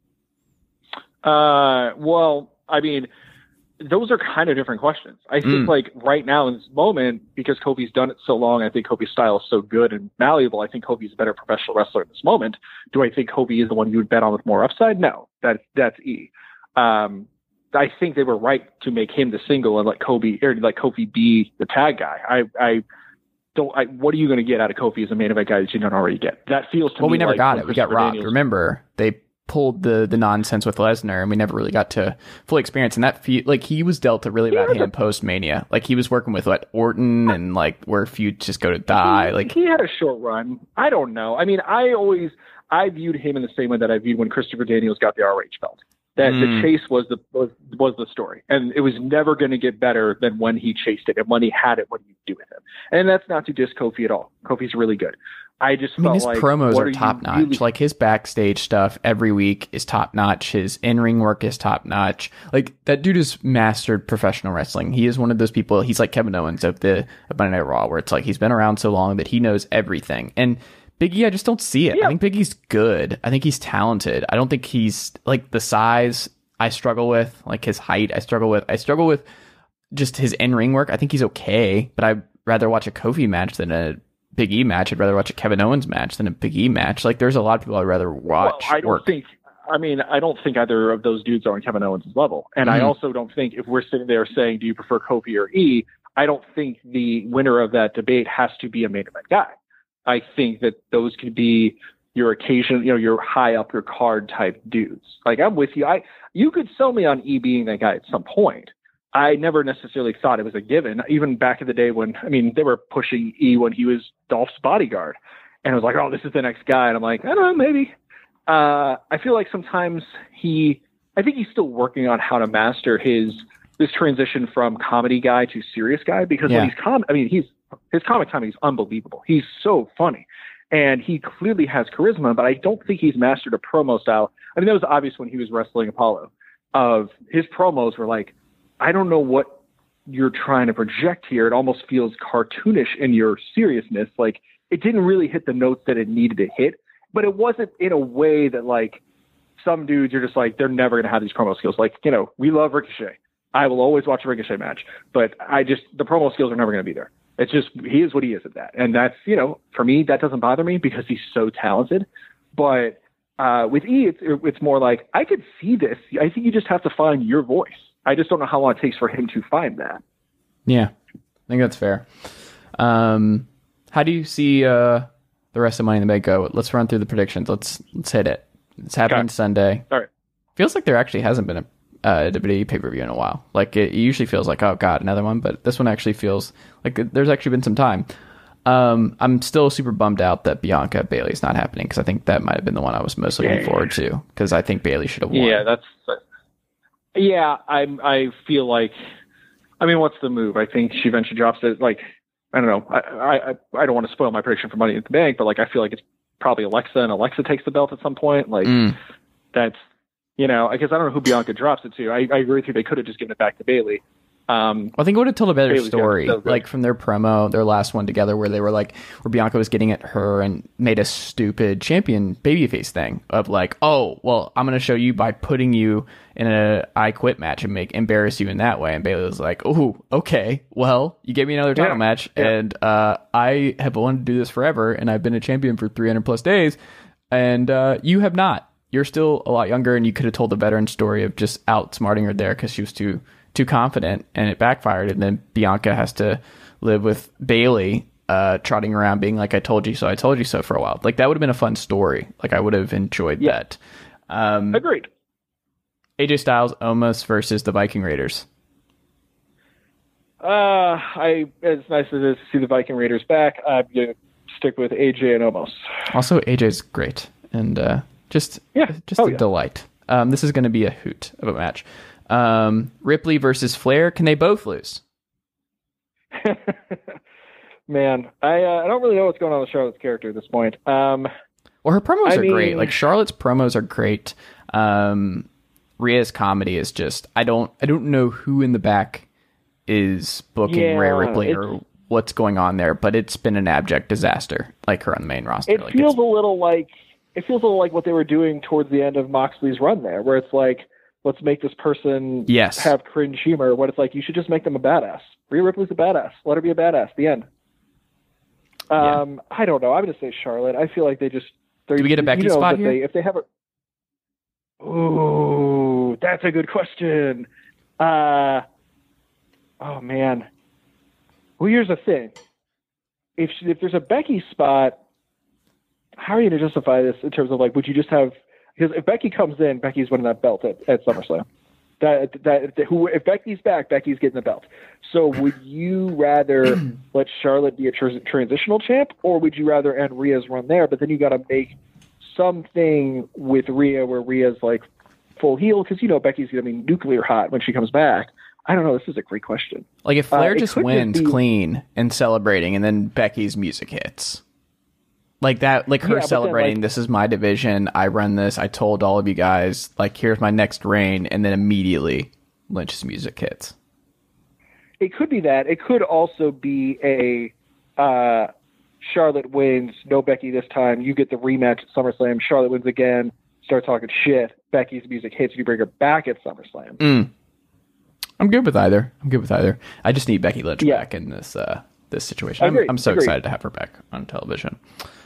Uh, well, I mean, those are kind of different questions. I think mm. like right now in this moment, because Kofi's done it so long, I think Kofi's style is so good and malleable. I think Kofi's a better professional wrestler in this moment. Do I think Kofi is the one you would bet on with more upside? No, that's, that's E. Um, I think they were right to make him the single and let Kobe or let Kofi be the tag guy. I, I don't, I, what are you going to get out of Kofi as a main event guy that you don't already get? That feels to well, me we never like got it. We got robbed. Daniels. Remember, they pulled the the nonsense with Lesnar, and we never really got to fully experience. And that fe- like he was dealt a really bad hand post Mania. Like he was working with what Orton and like where feuds just go to die. He, like he had a short run. I don't know. I mean, I always I viewed him in the same way that I viewed when Christopher Daniels got the R O H belt. That mm. the chase was the was, was the story, and it was never going to get better than when he chased it and when he had it. What do you do with him? And that's not to diss Kofi at all. Kofi's really good. I just I mean, felt his like promos are top notch. Really... Like his backstage stuff every week is top notch. His in ring work is top notch. Like that dude has mastered professional wrestling. He is one of those people. He's like Kevin Owens of the of Monday Night Raw, where it's like he's been around so long that he knows everything. And Big E, I just don't see it. Yeah. I think Big E's good. I think he's talented. I don't think he's like the size I struggle with, like his height. I struggle with. I struggle with just his in ring work. I think he's okay, but I'd rather watch a Kofi match than a Big E match. I'd rather watch a Kevin Owens match than a Big E match. Like there's a lot of people I'd rather watch. Well, I don't work. think. I mean, I don't think either of those dudes are on Kevin Owens' level, and mm. I also don't think if we're sitting there saying, "Do you prefer Kofi or E?" I don't think the winner of that debate has to be a main event guy. I think that those could be your occasion, you know, your high up your card type dudes. Like I'm with you. I you could sell me on E being that guy at some point. I never necessarily thought it was a given. Even back in the day when, I mean, they were pushing E when he was Dolph's bodyguard, and it was like, oh, this is the next guy. And I'm like, I don't know, maybe. Uh, I feel like sometimes he, I think he's still working on how to master his this transition from comedy guy to serious guy, because yeah. when he's com, I mean, he's his comic timing is unbelievable. He's so funny. And he clearly has charisma, but I don't think he's mastered a promo style. I mean, that was obvious when he was wrestling Apollo. Of his promos were like, I don't know what you're trying to project here. It almost feels cartoonish in your seriousness. Like it didn't really hit the notes that it needed to hit, but it wasn't in a way that like some dudes are just like, they're never going to have these promo skills. Like, you know, we love Ricochet. I will always watch a Ricochet match, but I just, the promo skills are never going to be there. It's just, he is what he is at that. And that's, you know, for me, that doesn't bother me because he's so talented. But uh, with E, it's, it's more like, I could see this. I think you just have to find your voice. I just don't know how long it takes for him to find that. Yeah, I think that's fair. Um, how do you see uh, the rest of Money in the Bank go, let's run through the predictions. Let's let's hit it. It's happening Okay. Sunday. All right. Feels like there actually hasn't been a uh, W W E pay-per-view in a while. Like, it usually feels like, oh, God, another one. But this one actually feels like there's actually been some time. Um, I'm still super bummed out that Bianca Bailey's not happening because I think that might have been the one I was most looking forward to because I think Bailey should have won. Yeah, that's. Yeah, I I feel like. I mean, what's the move? I think she eventually drops it. Like, I don't know. I I I don't want to spoil my prediction for Money in the Bank, but like I feel like it's probably Alexa, and Alexa takes the belt at some point. Like Mm. that's, you know, I guess I don't know who Bianca drops it to. I, I agree with you. They could have just given it back to Bailey. Um, I think it would have told a better Bailey's story, so good. like from their promo, their last one together, where they were like, where Bianca was getting at her and made a stupid champion babyface thing of like, oh, well, I'm going to show you by putting you in a I Quit match and make embarrass you in that way. And Bailey was like, oh, okay, well, you gave me another title Yeah. match, Yeah. and uh, I have wanted to do this forever, and I've been a champion for three hundred plus days, and uh, you have not. You're still a lot younger, and you could have told the veteran story of just outsmarting her there because she was too too confident, and it backfired. And then Bianca has to live with Bailey uh, trotting around being like, I told you so, I told you so for a while. Like, that would have been a fun story. Like, I would have enjoyed Yeah. that. Um, agreed. A J Styles, Omos versus the Viking Raiders. Uh, I as nice as it is to see the Viking Raiders back, I'm gonna stick with A J and Omos. Also, A J's great, and uh, just Yeah. just Oh, a yeah. delight. Um, this is going to be a hoot of a match. Um, Ripley versus Flair. Can they both lose? Man, I uh, I don't really know what's going on with Charlotte's character at this point. Um, Well, her promos I are great. mean- Like, Charlotte's promos are great. Um, Rhea's comedy is just I don't I don't know who in the back is booking Yeah, Rhea Ripley it's- or what's going on there, but it's been an abject disaster. Like her on the main roster. it like feels it's, a little like it feels a little like what they were doing towards the end of Moxley's run there, where it's like, let's make this person Yes. have cringe humor. What it's like, you should just make them a badass. Rhea Ripley's a badass. Let her be a badass. The end. Yeah. Um, I don't know. I'm going to say Charlotte. I feel like they just. Do we get a Becky you know, spot that here? They, if they have a. Ooh, that's a good question. Uh, oh man. Well, here's the thing. If she, if there's a Becky spot, how are you going to justify this in terms of like, would you just have? Because if Becky comes in, Becky's winning that belt at, at SummerSlam. That, that, that who if Becky's back, Becky's getting the belt. So would you rather let Charlotte be a tr- transitional champ, or would you rather end Rhea's run there? But then you got to make something with Rhea where Rhea's like full heel, because you know Becky's gonna be nuclear hot when she comes back. I don't know. This is a great question. like if Flair uh, it just could just wins be- clean and celebrating, and then Becky's music hits. Like that, like her Yeah, but then, celebrating, like- this is my division, I run this, I told all of you guys, like, here's my next reign, and then immediately Lynch's music hits. It could be that. It could also be a uh, Charlotte wins, no Becky this time. You get the rematch at SummerSlam. Charlotte wins again. Start talking shit. Becky's music hits. You bring her back at SummerSlam. Mm. I'm good with either. I'm good with either. I just need Becky Lynch Yeah. back in this uh, this situation. I'm, Agreed, I'm so agreed. excited to have her back on television.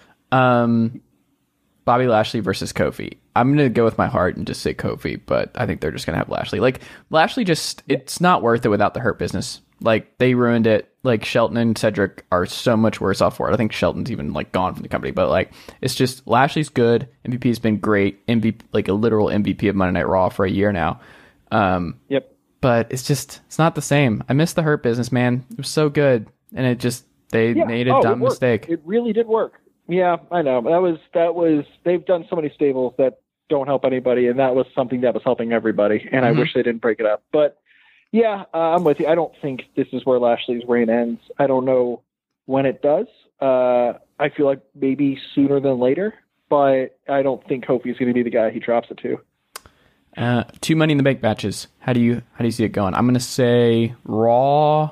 Um, Bobby Lashley versus Kofi. I'm going to go with my heart and just say Kofi, but I think they're just going to have Lashley. Like, Lashley just, it's not worth it without the Hurt Business. Like, they ruined it. Like, Shelton and Cedric are so much worse off for it. I think Shelton's even, like, gone from the company. But, like, it's just, Lashley's good. M V P's been great. M V P, like, a literal M V P of Monday Night Raw for a year now. Um, Yep. but it's just, it's not the same. I miss the Hurt Business, man. It was so good. And it just, they Yeah. made a Oh, it dumb worked. mistake. It really did work. Yeah, I know. That was that was. They've done so many stables that don't help anybody, and that was something that was helping everybody. And Mhm. I wish they didn't break it up. But yeah, uh, I'm with you. I don't think this is where Lashley's reign ends. I don't know when it does. Uh, I feel like maybe sooner than later, but I don't think Kofi's going to be the guy he drops it to. Uh, two Money in the Bank matches. How do you how do you see it going? I'm gonna say Raw.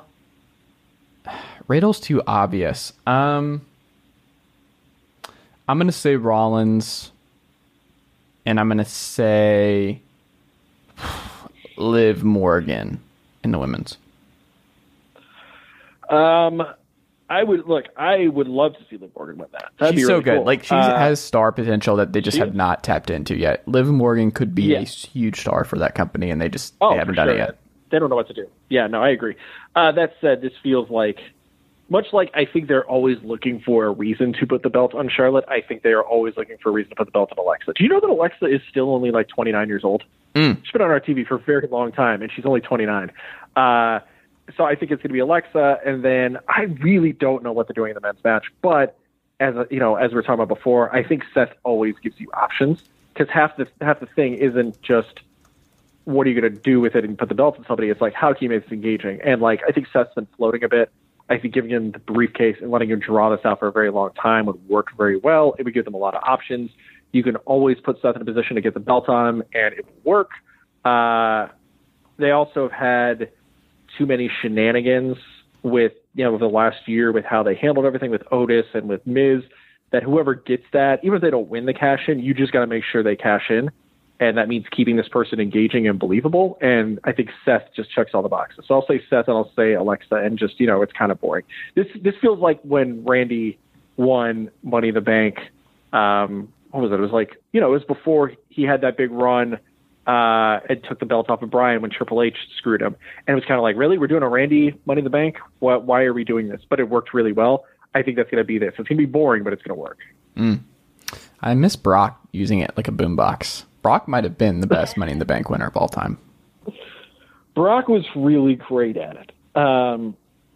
Riddle's too obvious. Um, I'm gonna say Rollins, and I'm gonna say Liv Morgan in the women's. Um, I would look. I would love to see Liv Morgan win that. That'd She's be so really good. cool. Like she Uh, has star potential that they just she have is. not tapped into yet. Liv Morgan could be Yeah. a huge star for that company, and they just Oh, they haven't for done sure. it yet. They don't know what to do. Yeah, no, I agree. Uh, that said, this feels like much like I think they're always looking for a reason to put the belt on Charlotte, I think they are always looking for a reason to put the belt on Alexa. Do you know that Alexa is still only like twenty-nine years old? Mm. She's been on our T V for a very long time, and she's only twenty-nine. Uh, so I think it's going to be Alexa, and then I really don't know what they're doing in the men's match. But as a, you know, as we were talking about before, I think Seth always gives you options, because half the half the thing isn't just what are you going to do with it and put the belt on somebody. It's like, how can you make this engaging? And like, I think Seth's been floating a bit. I think giving him the briefcase and letting him draw this out for a very long time would work very well. It would give them a lot of options. You can always put Seth in a position to get the belt on him, and it would work. Uh, they also have had too many shenanigans with, you know, the last year with how they handled everything with Otis and with Miz, that whoever gets that, even if they don't win the cash in, you just got to make sure they cash in. And that means keeping this person engaging and believable. And I think Seth just checks all the boxes. So I'll say Seth and I'll say Alexa, and just, you know, it's kind of boring. This this feels like when Randy won Money in the Bank. Um, what was it? It was like, you know, it was before he had that big run uh, and took the belt off of Bryan when Triple H screwed him. And it was kind of like, really? We're doing a Randy Money in the Bank? What, why are we doing this? But it worked really well. I think that's going to be this. It's going to be boring, but it's going to work. Mm. I miss Brock using it like a boombox. Brock might have been the best Money in the Bank winner of all time. Brock was really great at it. Um,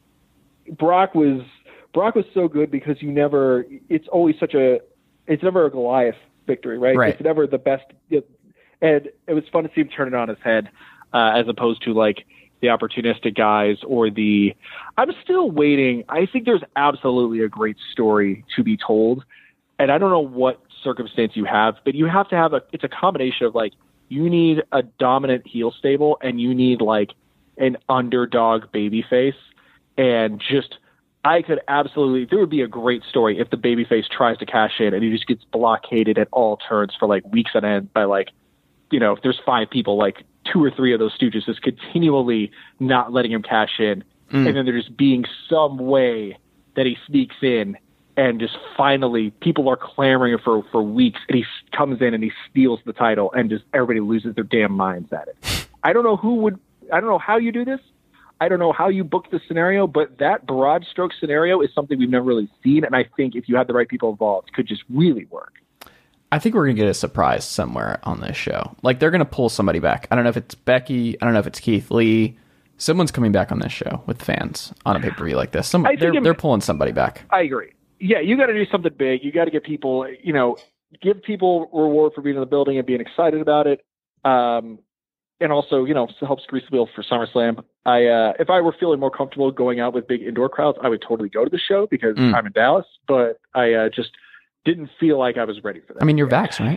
Brock was Brock was so good because you never. It's always such a. It's never a Goliath victory, right? Right. It's never the best. It, and it was fun to see him turn it on his head, uh, as opposed to like the opportunistic guys or the. I'm still waiting. I think there's absolutely a great story to be told, and I don't know what circumstance you have, but you have to have a, it's a combination of like, you need a dominant heel stable and you need like an underdog babyface. And just, I could absolutely, there would be a great story if the babyface tries to cash in and he just gets blockaded at all turns for like weeks on end by like, you know, if there's five people, like two or three of those stooges just continually not letting him cash in. Mm. And then there's being some way that he sneaks in. And just finally, people are clamoring for, for weeks, and he comes in and he steals the title, and just everybody loses their damn minds at it. I don't know who would, I don't know how you do this. I don't know how you book the scenario, but that broad stroke scenario is something we've never really seen, and I think if you had the right people involved, it could just really work. I think we're going to get a surprise somewhere on this show. Like, they're going to pull somebody back. I don't know if it's Becky. I don't know if it's Keith Lee. Someone's coming back on this show with fans on a pay-per-view like this. Some, they're, they're pulling somebody back. I agree. Yeah, you got to do something big. You got to get people, you know, give people reward for being in the building and being excited about it. Um, and also, you know, helps grease the wheel for SummerSlam. I, uh, if I were feeling more comfortable going out with big indoor crowds, I would totally go to the show because mm. I'm in Dallas, but I uh, just didn't feel like I was ready for that. I mean, you're vaxxed, right?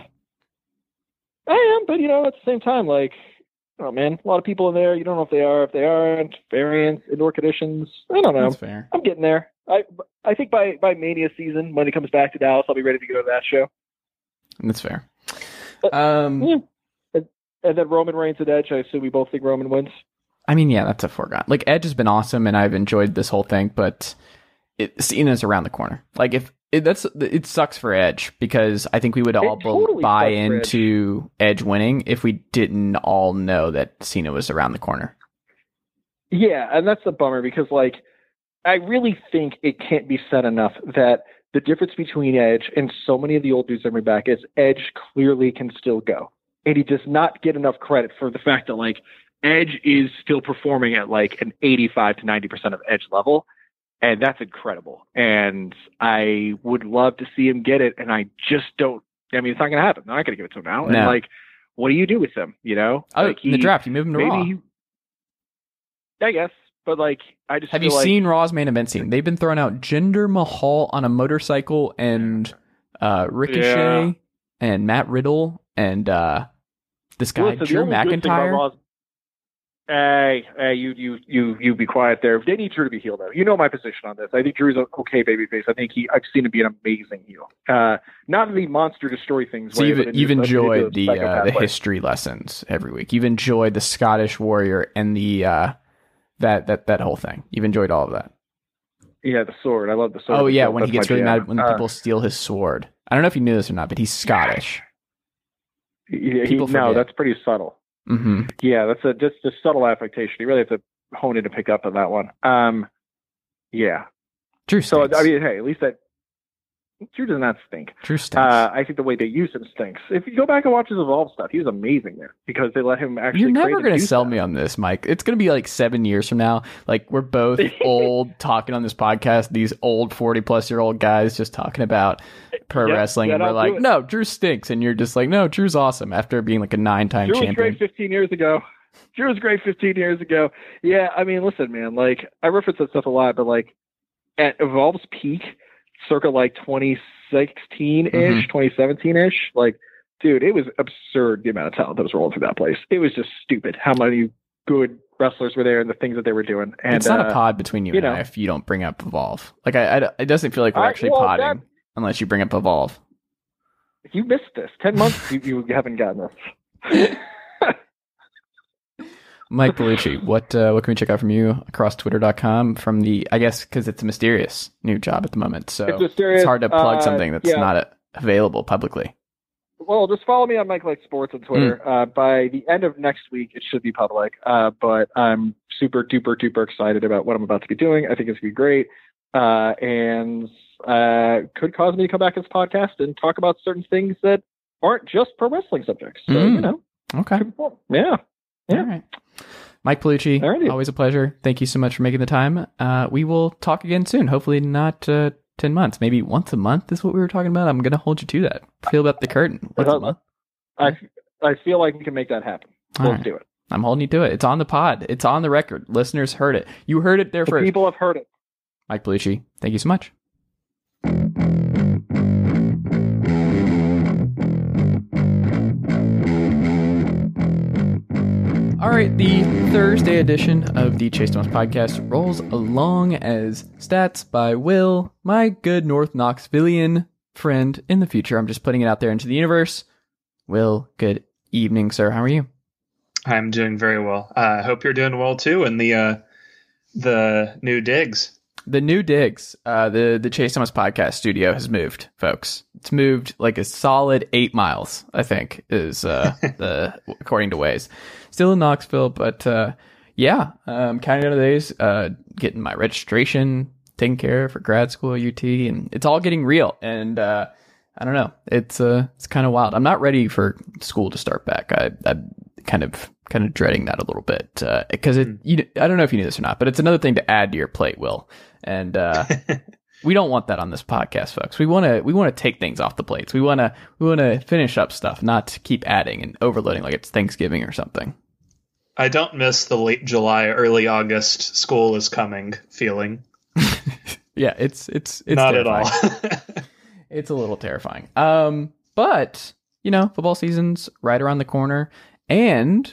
I am, but, you know, at the same time, like, oh man, a lot of people in there. You don't know if they are, if they aren't. Variants, indoor conditions. I don't know. That's fair. I'm getting there. I I think by, by Mania season, when it comes back to Dallas, I'll be ready to go to that show. That's fair. But, um, yeah. and, and then Roman Reigns and Edge. I assume we both think Roman wins. I mean, yeah, that's a foregone. Like, Edge has been awesome, and I've enjoyed this whole thing, but it, Cena's around the corner. Like, if it, that's it sucks for Edge, because I think we would all totally buy into Edge. Edge winning if we didn't all know that Cena was around the corner. Yeah, and that's the bummer, because, like, I really think it can't be said enough that the difference between Edge and so many of the old dudes that bring back is Edge clearly can still go. And he does not get enough credit for the fact that, like, Edge is still performing at, like, an eighty-five to ninety percent of Edge level. And that's incredible. And I would love to see him get it. And I just don't, I mean, it's not going to happen. They're not going to give it to him now. No. And, like, what do you do with him? You know? Oh, like he, in the draft, you move him to maybe Raw. He, I guess. But, like, I just have feel you like, seen Raw's main event scene? They've been throwing out Jinder Mahal on a motorcycle and uh, Ricochet yeah. and Matt Riddle and uh, this guy Listen, Drew McIntyre. Hey, hey, you, you, you, you be quiet there. They need Drew to be heel, though. You know my position on this. I think Drew's an okay babyface. I think he, I've seen him be an amazing heel. Uh, not the monster destroy things. So way, you've, you've enjoyed the uh, the way. history lessons every week. You've enjoyed the Scottish Warrior and the uh, that that that whole thing. You've enjoyed all of that. Yeah, the sword. I love the sword. Oh yeah, when That's he gets really jam. mad when uh, people steal his sword. I don't know if you knew this or not, but he's Scottish. He, people he, no, forget. that's pretty subtle. Mm-hmm. Yeah, that's a just a subtle affectation. You really have to hone in to pick up on that one. Um, yeah, Drew stinks. So I mean, hey, at least that Drew does not stink. Drew stinks. Uh, I think the way they use him stinks. If you go back and watch his Evolve stuff, he was amazing there because they let him actually. You're never going to sell stuff. me on this, Mike. It's going to be like seven years from now. Like we're both old talking on this podcast. These old forty plus year old guys just talking about pro Yep, wrestling, and we're like, no, Drew stinks, and you're just like, no, Drew's awesome after being like a nine time champion. Drew was great fifteen years ago. Drew was great fifteen years ago. Yeah, I mean, listen, man. Like I reference that stuff a lot, but like at Evolve's peak, circa like twenty sixteen ish, Mm-hmm. twenty seventeen ish, like, dude, it was absurd the amount of talent that was rolling through that place. It was just stupid how many good wrestlers were there and the things that they were doing. And it's not uh, a pod between you, you and know. I if you don't bring up Evolve. Like I, I it doesn't feel like we're I- actually well, podding that- unless you bring up Evolve. You missed this. Ten months you, you haven't gotten this. Mike Bellucci, what uh, what can we check out from you across twitter dot com from the, I guess, because it's a mysterious new job at the moment. So It's mysterious, hard to plug uh, something that's yeah. not uh, available publicly. Well, just follow me on Mike Like Sports on Twitter. Mm. Uh, by the end of next week, it should be public. Uh, but I'm super duper duper excited about what I'm about to be doing. I think it's gonna be great, uh, and uh, could cause me to come back to this podcast and talk about certain things that aren't just pro wrestling subjects. So Mm. you know, Okay. yeah, yeah. All right. Mike Bellucci, Alrighty. always a pleasure. Thank you so much for making the time. Uh, we will talk again soon. Hopefully not uh, ten months. Maybe once a month is what we were talking about. I'm going to hold you to that. Peel up the curtain. Once a month. I I feel like we can make that happen. All Let's right. do it. I'm holding you to it. It's on the pod. It's on the record. Listeners heard it. You heard it there The first. people have heard it. Mike Bellucci, thank you so much. All right, the Thursday edition of the Chase Thomas podcast rolls along as stats by Will, my good North Knoxvillian friend in the future. I'm just putting it out there into the universe. Will, good evening, sir. How are you? I'm doing very well. I uh, hope you're doing well too in the uh, the new digs. The new digs, uh, the the Chase Thomas podcast studio has moved, folks. It's moved like a solid eight miles, I think, is uh, the according to Waze. Still in Knoxville, but uh, yeah, um, counting down the days, uh, getting my registration taken care of for grad school at U T, and it's all getting real. And uh, I don't know, it's uh, it's kind of wild. I'm not ready for school to start back. I, I'm kind of kind of dreading that a little bit because uh, it. Mm. You, I don't know if you knew this or not, but it's another thing to add to your plate, Will. And uh, we don't want that on this podcast, folks. We want to we want to take things off the plates. We want to we want to finish up stuff, not keep adding and overloading like it's Thanksgiving or something. I don't miss the late July, early August school is coming feeling. Yeah, it's it's it's Not terrifying. at all. It's a little terrifying. Um, but you know, football season's right around the corner, and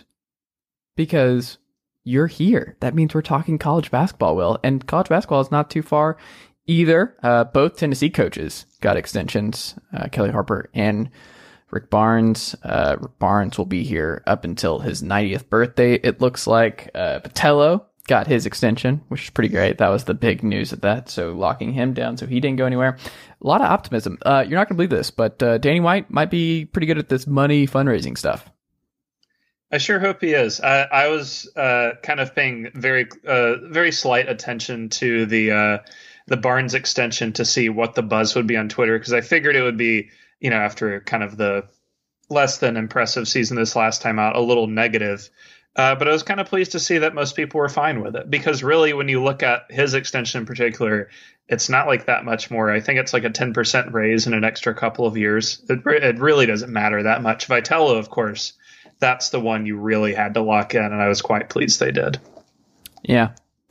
because you're here, that means we're talking college basketball, Will, and college basketball is not too far either. Uh, both Tennessee coaches got extensions, uh, Kelly Harper and Rick Barnes. Uh, Rick Barnes will be here up until his ninetieth birthday, it looks like. Uh, Patello got his extension, which is pretty great. That was the big news of that. So locking him down so he didn't go anywhere. A lot of optimism. Uh, you're not going to believe this, but uh, Danny White might be pretty good at this money fundraising stuff. I sure hope he is. I, I was uh, kind of paying very, uh, very slight attention to the uh, the Barnes extension to see what the buzz would be on Twitter, because I figured it would be, you know, after kind of the less than impressive season this last time out, a little negative. Uh, but I was kind of pleased to see that most people were fine with it, because really, when you look at his extension in particular, it's not like that much more. I think it's like a ten percent raise in an extra couple of years. It, it really doesn't matter that much. Vitello, of course, that's the one you really had to lock in, and I was quite pleased they did. Yeah.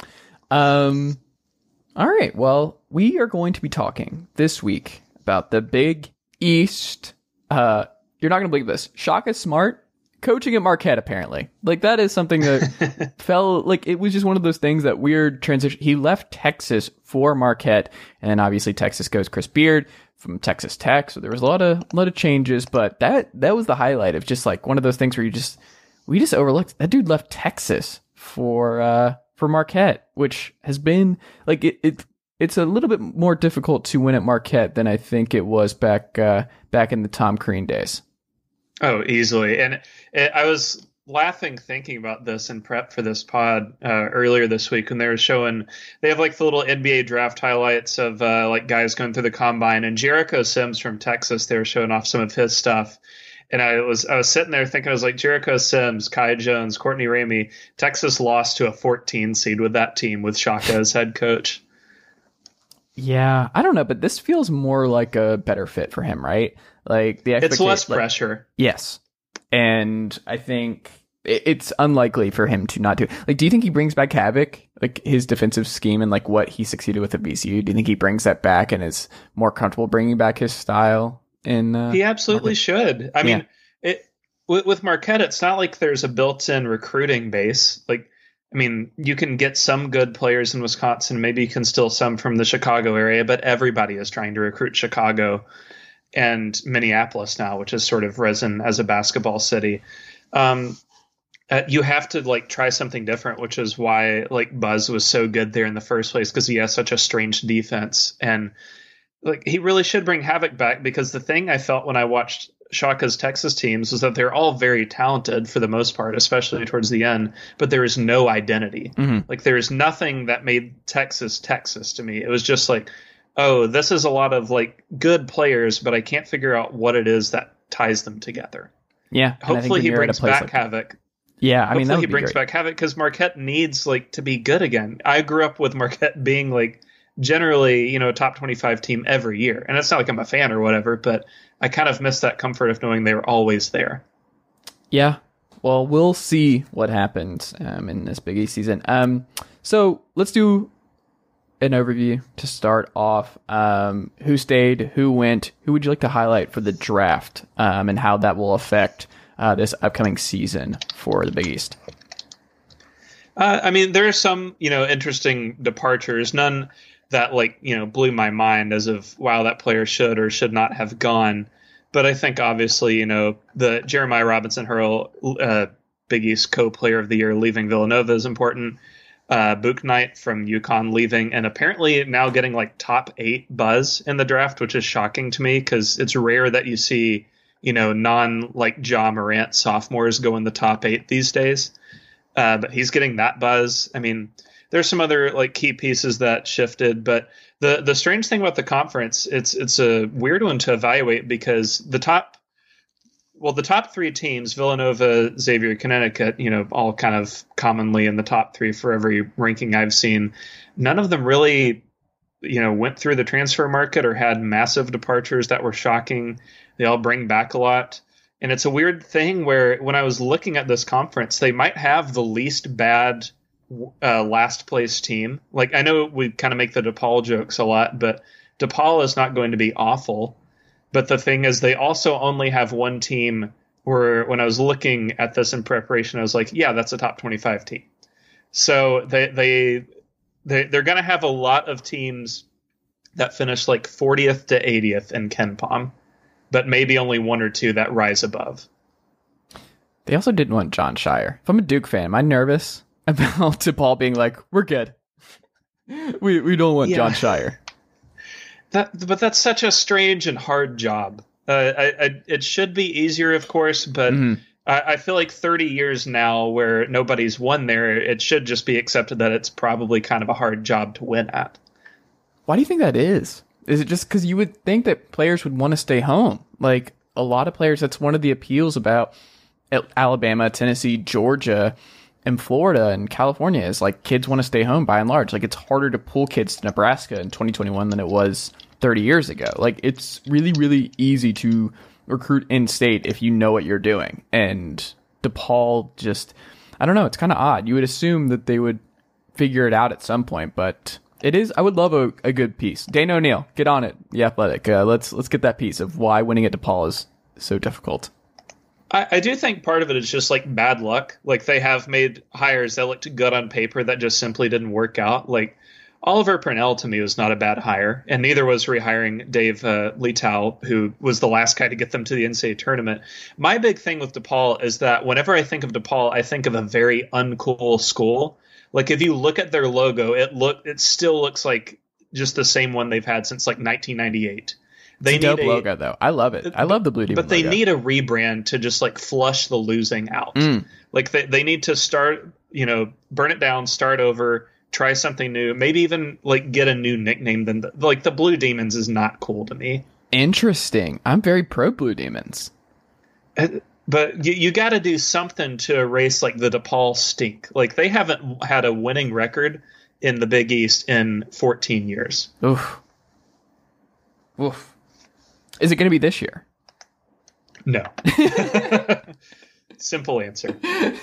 Um. All right. Well, we are going to be talking this week about the Big East. Uh, you're not going to believe this. Shaka Smart coaching at Marquette, apparently. Like, that is something that fell, like, it was just one of those things, that weird transition. He left Texas for Marquette, and then obviously Texas goes Chris Beard from Texas Tech. So there was a lot of, a lot of changes, but that, that was the highlight of just like one of those things where you just, we just overlooked that dude left Texas for, uh, for Marquette, which has been like, it, it, it's a little bit more difficult to win at Marquette than I think it was back, uh, back in the Tom Crean days. Oh, easily. And it, I was laughing thinking about this in prep for this pod uh, earlier this week when they were showing, they have like the little N B A draft highlights of uh, like guys going through the combine, and Jericho Sims from Texas, they were showing off some of his stuff. And I was I was sitting there thinking, I was like, Jericho Sims, Kai Jones, Courtney Ramey, Texas lost to a fourteen seed with that team with Shaka as head coach. Yeah, I don't know, but this feels more like a better fit for him, right? Like the it's less like, pressure. Yes, and I think it's unlikely for him to not do. Like, do you think he brings back Havoc, like his defensive scheme and like what he succeeded with at V C U? Do you think he brings that back and is more comfortable bringing back his style? In uh, he absolutely Marquette? should. I yeah. mean, it with, with Marquette, it's not like there's a built-in recruiting base. Like, I mean, you can get some good players in Wisconsin. Maybe you can steal some from the Chicago area, but everybody is trying to recruit Chicago and Minneapolis now, which has sort of risen as a basketball city. Um, uh, you have to like try something different, which is why like Buzz was so good there in the first place, because he has such a strange defense. And like he really should bring Havoc back, because the thing I felt when I watched Shaka's Texas teams was that they're all very talented for the most part, especially towards the end, but there is no identity. Mm-hmm. Like there is nothing that made Texas Texas to me. It was just like, oh, this is a lot of like good players, but I can't figure out what it is that ties them together. Yeah. Hopefully he brings back like Havoc. That. Yeah. I mean, hopefully he brings great. back Havoc, because Marquette needs like to be good again. I grew up with Marquette being like generally, you know, a top twenty-five team every year. And it's not like I'm a fan or whatever, but I kind of miss that comfort of knowing they were always there. Yeah. Well, we'll see what happens um, in this Big East season. Um, so let's do an overview to start off. Um, who stayed, who went, who would you like to highlight for the draft, um, and how that will affect uh, this upcoming season for the Big East? Uh, I mean, there are some, you know, interesting departures, none that like, you know, blew my mind as of, wow, that player should or should not have gone. But I think obviously, you know, the Jeremiah Robinson Hurl, uh, Big East co-player of the year leaving Villanova is important. Uh, Book Knight from UConn leaving, and apparently now getting like top eight buzz in the draft, which is shocking to me, because it's rare that you see, you know, non like Ja Morant sophomores go in the top eight these days. Uh, but he's getting that buzz. I mean, there's some other like key pieces that shifted, but the the strange thing about the conference, it's it's a weird one to evaluate, because the top, well, the top three teams, Villanova, Xavier, Connecticut, you know, all kind of commonly in the top three for every ranking I've seen. None of them really, you know, went through the transfer market or had massive departures that were shocking. They all bring back a lot. And it's a weird thing where when I was looking at this conference, they might have the least bad uh, last place team. Like, I know we kind of make the DePaul jokes a lot, but DePaul is not going to be awful. But the thing is, they also only have one team where when I was looking at this in preparation, I was like, yeah, that's a top twenty-five team. So they, they, they, they're going to have a lot of teams that finish like fortieth to eightieth in KenPom, but maybe only one or two that rise above. They also didn't want John Shire. If I'm a Duke fan, am I nervous about DePaul being like, we're good? we we don't want yeah. John Shire. That, but that's such a strange and hard job. Uh, I, I, it should be easier, of course, but mm-hmm. I, I feel like thirty years now where nobody's won there, it should just be accepted that it's probably kind of a hard job to win at. Why do you think that is? Is it just because you would think that players would want to stay home? Like a lot of players, that's one of the appeals about Alabama, Tennessee, Georgia, and Florida and California is like kids want to stay home by and large. Like it's harder to pull kids to Nebraska in twenty twenty-one than it was thirty years ago. Like it's really, really easy to recruit in state if you know what you're doing. And DePaul just, I don't know, it's kind of odd. You would assume that they would figure it out at some point, but it is, I would love a, a good piece. Dane O'Neill, get on it. The Athletic. Uh, let's, let's get that piece of why winning at DePaul is so difficult. I, I do think part of it is just like bad luck. Like they have made hires that looked good on paper that just simply didn't work out. Like Oliver Purnell to me was not a bad hire, and neither was rehiring Dave uh, Leitao, who was the last guy to get them to the N C double A tournament. My big thing with DePaul is that whenever I think of DePaul, I think of a very uncool school. Like if you look at their logo, it look it still looks like just the same one they've had since like nineteen ninety-eight. They it's a need dope a logo, though. I love it. I love the Blue Demon But they logo. need a rebrand to just like flush the losing out. Mm. Like they, they need to start, you know, burn it down, start over, try something new, maybe even like get a new nickname. Than the, like the Blue Demons is not cool to me. Interesting. I'm very pro Blue Demons. But you, you got to do something to erase like the DePaul stink. Like they haven't had a winning record in the Big East in fourteen years. Oof. Oof. Is it going to be this year? No. Simple answer.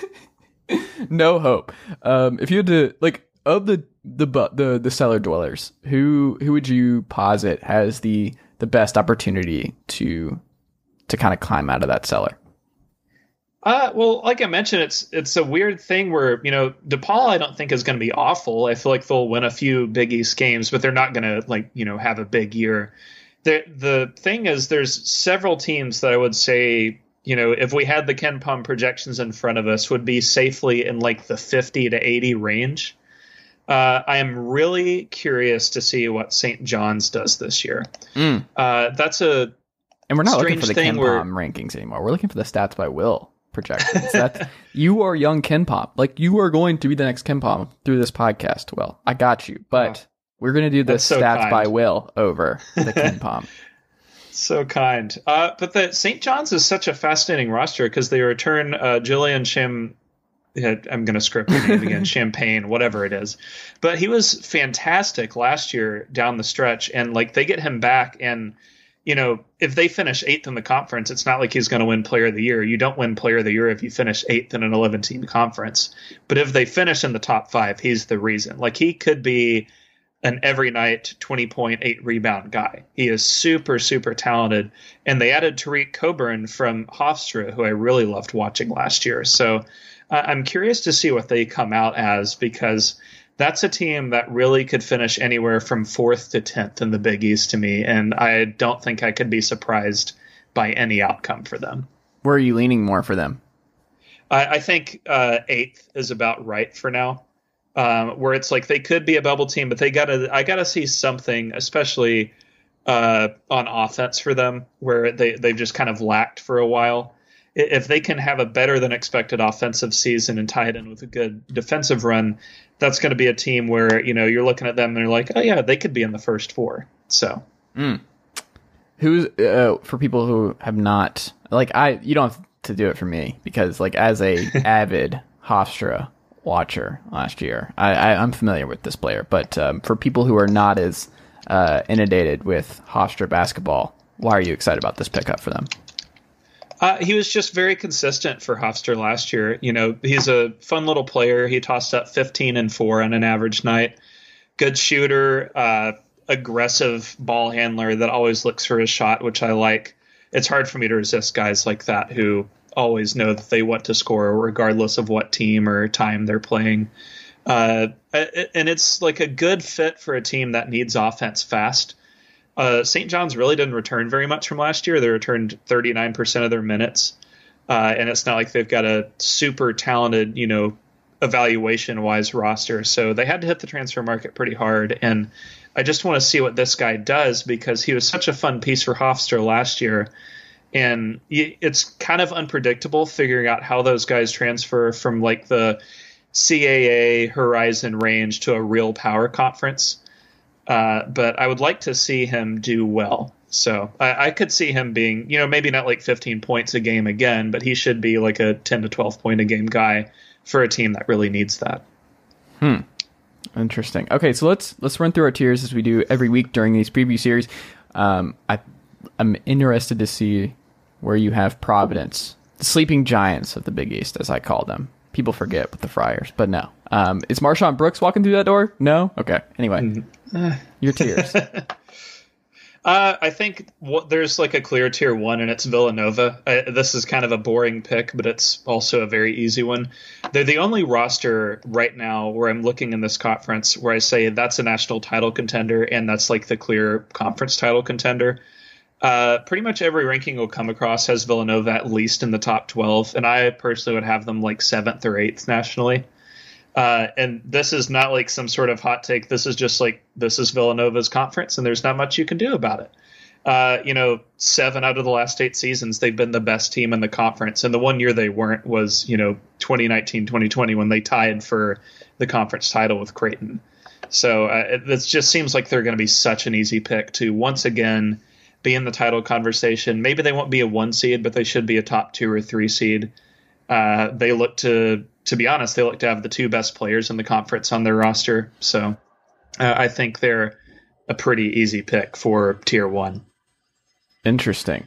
No hope. Um, if you had to, like, of the the the the cellar dwellers, who who would you posit has the the best opportunity to to kind of climb out of that cellar? Uh, well, like I mentioned, it's it's a weird thing where, you know, DePaul I don't think is going to be awful. I feel like they'll win a few Big East games, but they're not going to, like, you know, have a big year. The the thing is, there's several teams that I would say, you know, if we had the Ken Pom projections in front of us, would be safely in like the fifty to eighty range. Uh, I am really curious to see what Saint John's does this year. Mm. Uh, that's a and we're not looking for the thing Ken where, Pom rankings anymore. We're looking for the Stats by Will projections. That's, you are young Ken Pom. Like, you are going to be the next Ken Pom through this podcast. Well, I got you, but oh, we're going to do the so Stats kind. by Will over the Ken Pom. So kind. Uh, but the Saint John's is such a fascinating roster because they return uh, Julian Cham. I'm going to script the name again, Champagne, whatever it is. But he was fantastic last year down the stretch, and like they get him back, and you know, if they finish eighth in the conference, it's not like he's going to win Player of the Year. You don't win Player of the Year if you finish eighth in an eleven-team conference. But if they finish in the top five, he's the reason. Like he could be an every night twenty point eight rebound guy. He is super, super talented. And they added Tariq Coburn from Hofstra, who I really loved watching last year. So uh, I'm curious to see what they come out as, because that's a team that really could finish anywhere from fourth to tenth in the Big East to me. And I don't think I could be surprised by any outcome for them. Where are you leaning more for them? I, I think uh, eighth is about right for now. Um, where it's like they could be a bubble team, but they gotta, I gotta see something, especially uh, on offense for them, where they, they've just kind of lacked for a while. If they can have a better than expected offensive season and tie it in with a good defensive run, that's going to be a team where, you know, you're looking at them and you're like, oh yeah, they could be in the first four. So, mm. who's uh, for people who have not, like, I, you don't have to do it for me, because like as a avid Hofstra watcher last year, I, I, I'm familiar with this player, but um, for people who are not as uh, inundated with Hofstra basketball, why are you excited about this pickup for them? Uh, he was just very consistent for Hofstra last year. You know, he's a fun little player. He tossed up fifteen and four on an average night. Good shooter, uh, aggressive ball handler that always looks for his shot, which I like. It's hard for me to resist guys like that who always know that they want to score regardless of what team or time they're playing. Uh, and it's like a good fit for a team that needs offense fast. Uh, Saint John's really didn't return very much from last year. They returned thirty-nine percent of their minutes. Uh, and it's not like they've got a super talented, you know, evaluation-wise roster. So they had to hit the transfer market pretty hard. And I just want to see what this guy does, because he was such a fun piece for Hofstra last year. And it's kind of unpredictable figuring out how those guys transfer from like the C A A Horizon range to a real power conference. Uh, but I would like to see him do well. So I, I could see him being, you know, maybe not like fifteen points a game again, but he should be like a ten to twelve point a game guy for a team that really needs that. Hmm. Interesting. Okay, so let's let's run through our tiers as we do every week during these preview series. Um, I, I'm interested to see where you have Providence, the sleeping giants of the Big East, as I call them. People forget with the Friars, but no. Um, is Marshawn Brooks walking through that door? No? Okay. Anyway, uh, your tiers. uh, I think w- there's like a clear tier one, and it's Villanova. I, this is kind of a boring pick, but it's also a very easy one. They're the only roster right now where I'm looking in this conference where I say that's a national title contender, and that's like the clear conference title contender. Uh, pretty much every ranking we'll come across has Villanova at least in the top twelve, and I personally would have them like seventh or eighth nationally. Uh, and this is not like some sort of hot take. This is just like, this is Villanova's conference, and there's not much you can do about it. Uh, you know, seven out of the last eight seasons, they've been the best team in the conference. And the one year they weren't was, you know, twenty nineteen, twenty twenty, when they tied for the conference title with Creighton. So uh, it, it just seems like they're going to be such an easy pick to once again be in the title conversation. Maybe they won't be a one seed, but they should be a top two or three seed. Uh, they look to, to be honest, they look to have the two best players in the conference on their roster. So uh, I think they're a pretty easy pick for tier one. Interesting.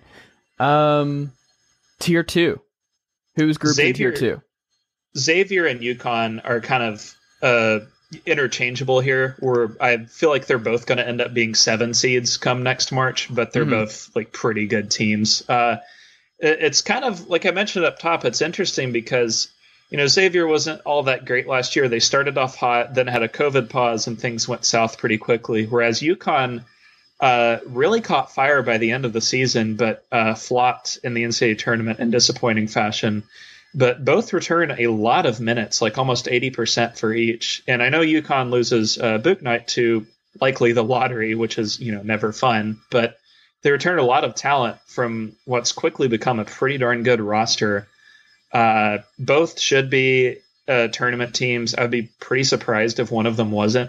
Um, tier two. Who's grouped Xavier, in tier two? Xavier and UConn are kind of uh, interchangeable here, where I feel like they're both going to end up being seven seeds come next March, but they're mm-hmm. both like pretty good teams. Uh, it, it's kind of like I mentioned up top. It's interesting because, you know, Xavier wasn't all that great last year. They started off hot, then had a COVID pause, and things went south pretty quickly. Whereas UConn uh, really caught fire by the end of the season, but uh, flopped in the N C double A tournament in disappointing fashion. But both return a lot of minutes, like almost eighty percent for each. And I know UConn loses uh, Bouknight to likely the lottery, which is, you know, never fun. But they return a lot of talent from what's quickly become a pretty darn good roster. Uh, both should be uh, tournament teams. I'd be pretty surprised if one of them wasn't.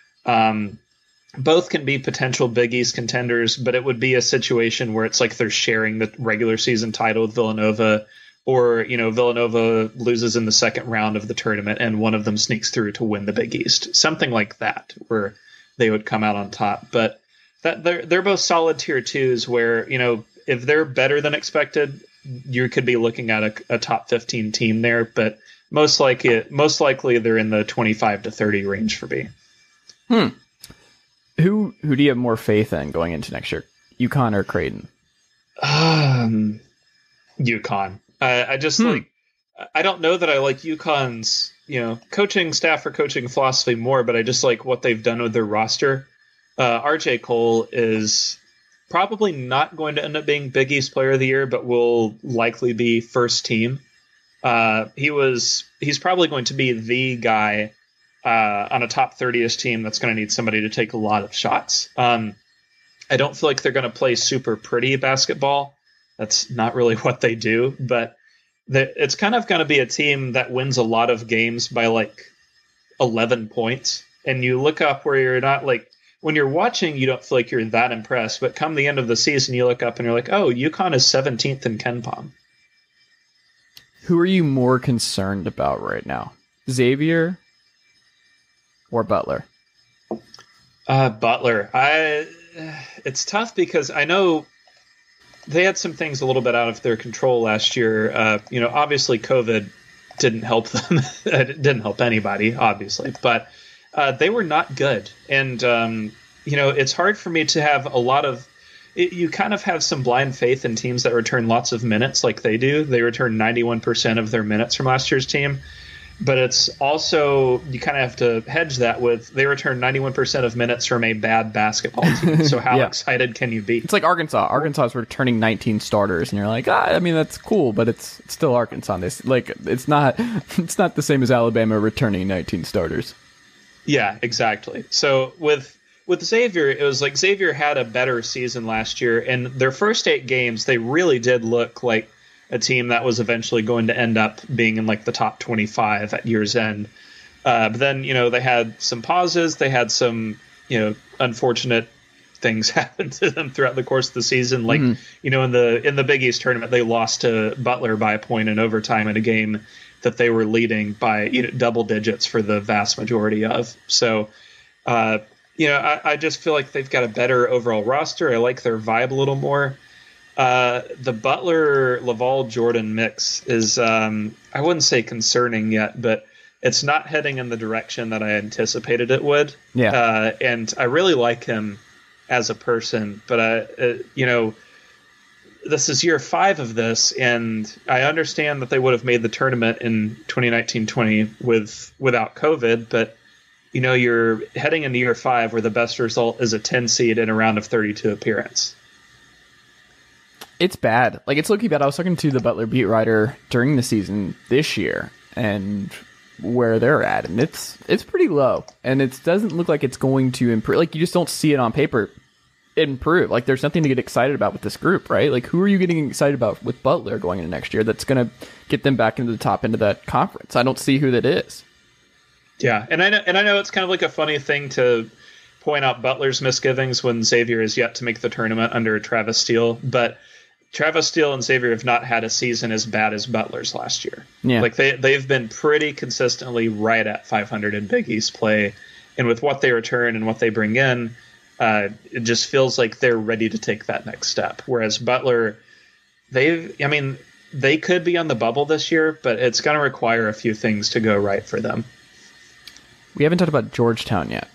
Um, both can be potential Big East contenders, but it would be a situation where it's like they're sharing the regular season title with Villanova, or, you know, Villanova loses in the second round of the tournament and one of them sneaks through to win the Big East. Something like that, where they would come out on top. But that they're they're both solid tier twos where, you know, if they're better than expected, you could be looking at a, a top fifteen team there, but most likely, most likely they're in the twenty-five to thirty range for me. Hmm. Who who do you have more faith in going into next year, UConn or Creighton? Um, UConn. I, I just hmm. like. I don't know that I like UConn's, you know, coaching staff or coaching philosophy more, but I just like what they've done with their roster. Uh, R J Cole is probably not going to end up being Big East Player of the Year, but will likely be first team. Uh, he was. He's probably going to be the guy uh, on a top thirty-ish team that's going to need somebody to take a lot of shots. Um, I don't feel like they're going to play super pretty basketball. That's not really what they do, but the, it's kind of going to be a team that wins a lot of games by like eleven points. And you look up where you're not like, when you're watching, you don't feel like you're that impressed, but come the end of the season, you look up and you're like, oh, UConn is seventeenth in KenPom. Who are you more concerned about right now? Xavier or Butler? Uh, Butler. I. It's tough because I know they had some things a little bit out of their control last year. Uh, you know, obviously COVID didn't help them. It didn't help anybody, obviously, but uh, they were not good. And, um, you know, it's hard for me to have a lot of it, you kind of have some blind faith in teams that return lots of minutes like they do. They return ninety-one percent of their minutes from last year's team. But it's also, you kind of have to hedge that with, they return ninety-one percent of minutes from a bad basketball team. So how yeah. excited can you be? It's like Arkansas. Arkansas is returning nineteen starters, and you're like, ah, I mean, that's cool, but it's, it's still Arkansas. This, like, it's not, it's not the same as Alabama returning nineteen starters. Yeah, exactly. So with, with Xavier, it was like Xavier had a better season last year, and their first eight games, they really did look like a team that was eventually going to end up being in like the top twenty-five at year's end. Uh, but then, you know, they had some pauses. They had some, you know, unfortunate things happen to them throughout the course of the season. Like, mm-hmm. you know, in the in the Big East tournament, they lost to Butler by a point in overtime in a game that they were leading by, you know, double digits for the vast majority of. So, uh, you know, I, I just feel like they've got a better overall roster. I like their vibe a little more. Uh, the Butler Laval Jordan mix is, um, I wouldn't say concerning yet, but it's not heading in the direction that I anticipated it would. Yeah. Uh, and I really like him as a person, but I, uh, you know, this is year five of this, and I understand that they would have made the tournament in twenty nineteen twenty with without COVID, but you know, you're heading into year five where the best result is a ten seed in a round of thirty-two appearance. It's bad. Like, it's looking bad. I was talking to the Butler beat writer during the season this year and where they're at, and it's it's pretty low. And it doesn't look like it's going to improve. Like, you just don't see it on paper. improve. Like, there's nothing to get excited about with this group, right? Like, who are you getting excited about with Butler going into next year that's going to get them back into the top end of that conference? I don't see who that is. Yeah, and I know, and I know it's kind of like a funny thing to point out Butler's misgivings when Xavier is yet to make the tournament under Travis Steele, but Travis Steele and Xavier have not had a season as bad as Butler's last year. Yeah. Like they they've been pretty consistently right at five hundred in Big East play, and with what they return and what they bring in, uh, it just feels like they're ready to take that next step. Whereas Butler, they've, I mean, they could be on the bubble this year, but it's going to require a few things to go right for them. We haven't talked about Georgetown yet.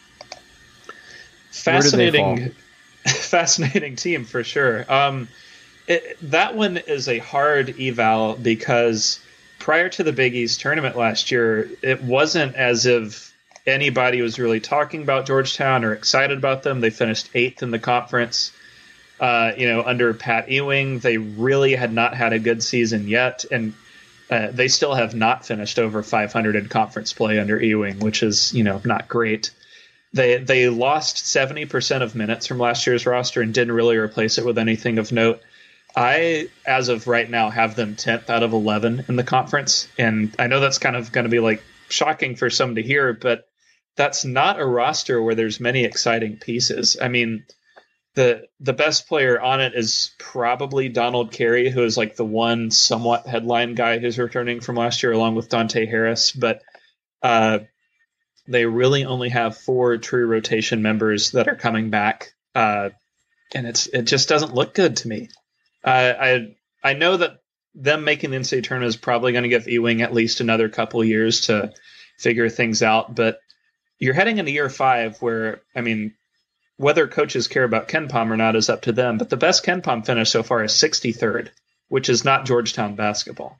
Fascinating, fascinating team for sure. Um, It, that one is a hard eval because prior to the Big East tournament last year, it wasn't as if anybody was really talking about Georgetown or excited about them. They finished eighth in the conference. Uh, you know, under Pat Ewing, they really had not had a good season yet, and uh, they still have not finished over five hundred in conference play under Ewing, which is, you know, not great. They they lost seventy percent of minutes from last year's roster and didn't really replace it with anything of note. I, as of right now, have them tenth out of eleven in the conference. And I know that's kind of going to be like shocking for some to hear, but that's not a roster where there's many exciting pieces. I mean, the the best player on it is probably Donald Carey, who is like the one somewhat headline guy who's returning from last year, along with Dante Harris. But uh, they really only have four true rotation members that are coming back. Uh, and it's it just doesn't look good to me. Uh, I I know that them making the N C double A tournament is probably going to give Ewing at least another couple years to figure things out. But you're heading into year five where, I mean, whether coaches care about KenPom or not is up to them. But the best KenPom finish so far is sixty-third, which is not Georgetown basketball.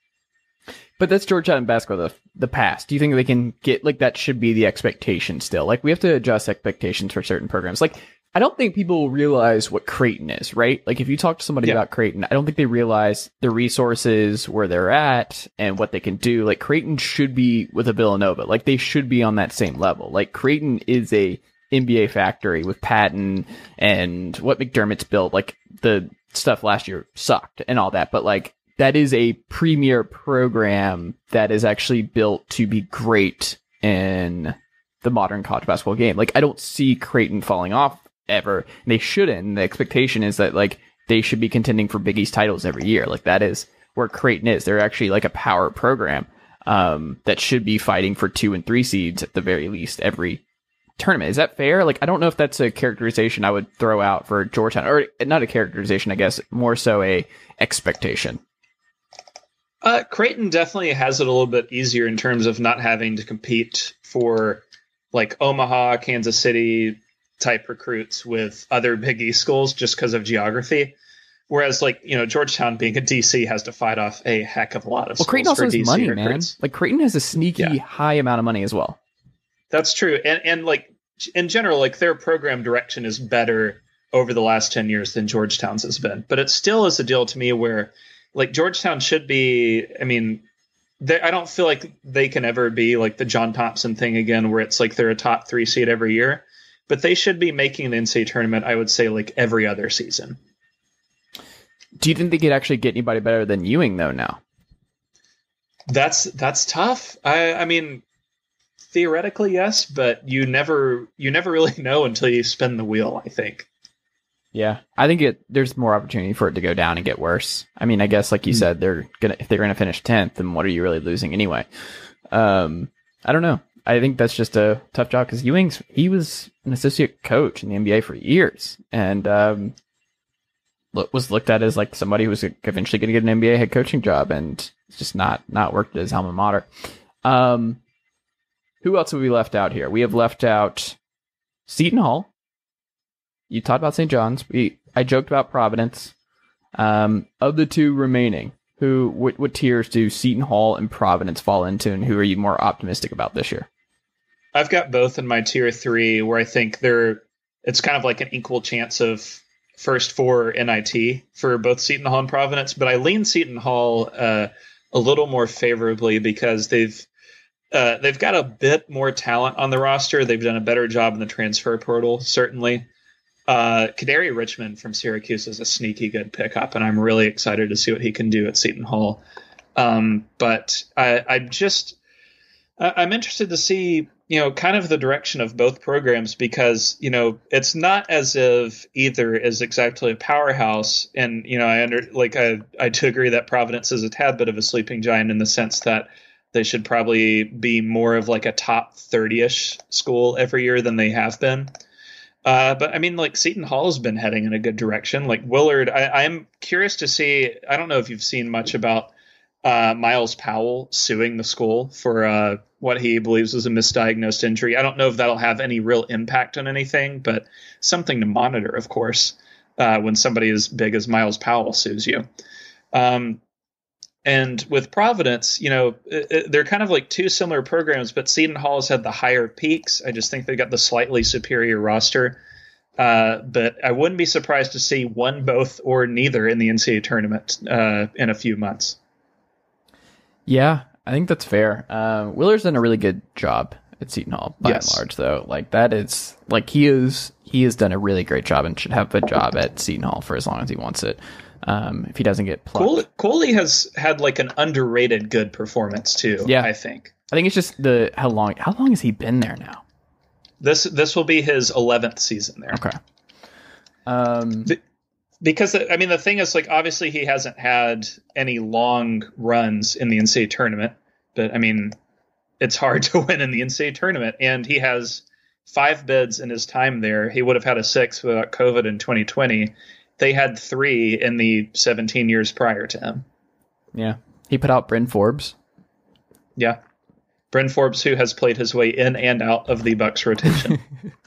But that's Georgetown basketball, the, the past. Do you think they can get, like, that should be the expectation still? Like, we have to adjust expectations for certain programs. Like, I don't think people realize what Creighton is, right? Like, if you talk to somebody yeah. about Creighton, I don't think they realize the resources, where they're at, and what they can do. Like, Creighton should be with a Villanova. Like, they should be on that same level. Like, Creighton is a N B A factory with Patton and what McDermott's built. Like, the stuff last year sucked and all that, but, like, that is a premier program that is actually built to be great in the modern college basketball game. Like, I don't see Creighton falling off ever. They shouldn't. And the expectation is that, like, they should be contending for Big East titles every year. Like, that is where Creighton is. They're actually like a power program um, that should be fighting for two and three seeds at the very least every tournament. Is that fair? Like, I don't know if that's a characterization I would throw out for Georgetown, or not a characterization, I guess, more so a expectation. Uh, Creighton definitely has it a little bit easier in terms of not having to compete for, like, Omaha, Kansas City type recruits with other Big East schools just because of geography. Whereas, like, you know, Georgetown being a D C has to fight off a heck of a lot of well, schools. Creighton also for has D C money, recruits. man. Like, Creighton has a sneaky yeah. high amount of money as well. That's true. And, and like, in general, like, their program direction is better over the last ten years than Georgetown's has been. But it still is a deal to me where, like, Georgetown should be, I mean, I don't feel like they can ever be like the John Thompson thing again, where it's like they're a top three seed every year. But they should be making the N C double A tournament, I would say, like, every other season. Do you think they could actually get anybody better than Ewing, though, now? That's that's tough. I, I mean, theoretically, yes, but you never you never really know until you spin the wheel, I think. Yeah, I think it. There's more opportunity for it to go down and get worse. I mean, I guess, like you mm. said, they're gonna if they're gonna finish tenth, then what are you really losing anyway? Um, I don't know. I think that's just a tough job because Ewing's he was an associate coach in the N B A for years, and um, look, was looked at as like somebody who was eventually going to get an N B A head coaching job, and it's just not not worked at his alma mater. Um, who else have we left out here? We have left out Seton Hall. You talked about Saint John's. We I joked about Providence. Um, of the two remaining, who what, what tiers do Seton Hall and Providence fall into, and who are you more optimistic about this year? I've got both in my tier three, where I think they're it's kind of like an equal chance of first four N I T for both Seton Hall and Providence. But I lean Seton Hall uh, a little more favorably because they've uh, they've got a bit more talent on the roster. They've done a better job in the transfer portal, certainly. Uh, Kadary Richmond from Syracuse is a sneaky good pickup, and I'm really excited to see what he can do at Seton Hall. Um, but I, I just, I'm interested to see, you know, kind of the direction of both programs, because, you know, it's not as if either is exactly a powerhouse. And, you know, I under like, I, I do agree that Providence is a tad bit of a sleeping giant in the sense that they should probably be more of like a top thirty-ish school every year than they have been. Uh, but I mean, like Seton Hall has been heading in a good direction. Like Willard, I, I'm curious to see, I don't know if you've seen much about uh, Miles Powell suing the school for uh, what he believes was a misdiagnosed injury. I don't know if that'll have any real impact on anything, but something to monitor, of course, uh, when somebody as big as Miles Powell sues you. Um, and with Providence, you know, it, it, they're kind of like two similar programs, but Seton Hall has had the higher peaks. I just think they got the slightly superior roster. Uh, but I wouldn't be surprised to see one, both, or neither in the N C double A tournament uh, in a few months. Yeah, I think that's fair. Uh, Willard's done a really good job at Seton Hall by yes. and large, though. Like that is like he is he has done a really great job and should have a job at Seton Hall for as long as he wants it. Um, if he doesn't get plucked. Coley, Coley has had like an underrated good performance too. Yeah, I think. I think it's just the how long how long has he been there now? This this will be his eleventh season there. Okay. Um. The, Because, I mean, the thing is, like, obviously he hasn't had any long runs in the N C double A tournament. But, I mean, it's hard to win in the N C double A tournament. And he has five bids in his time there. He would have had a six without COVID in twenty twenty. They had three in the seventeen years prior to him. Yeah. He put out Bryn Forbes. Yeah. Bryn Forbes, who has played his way in and out of the Bucks rotation.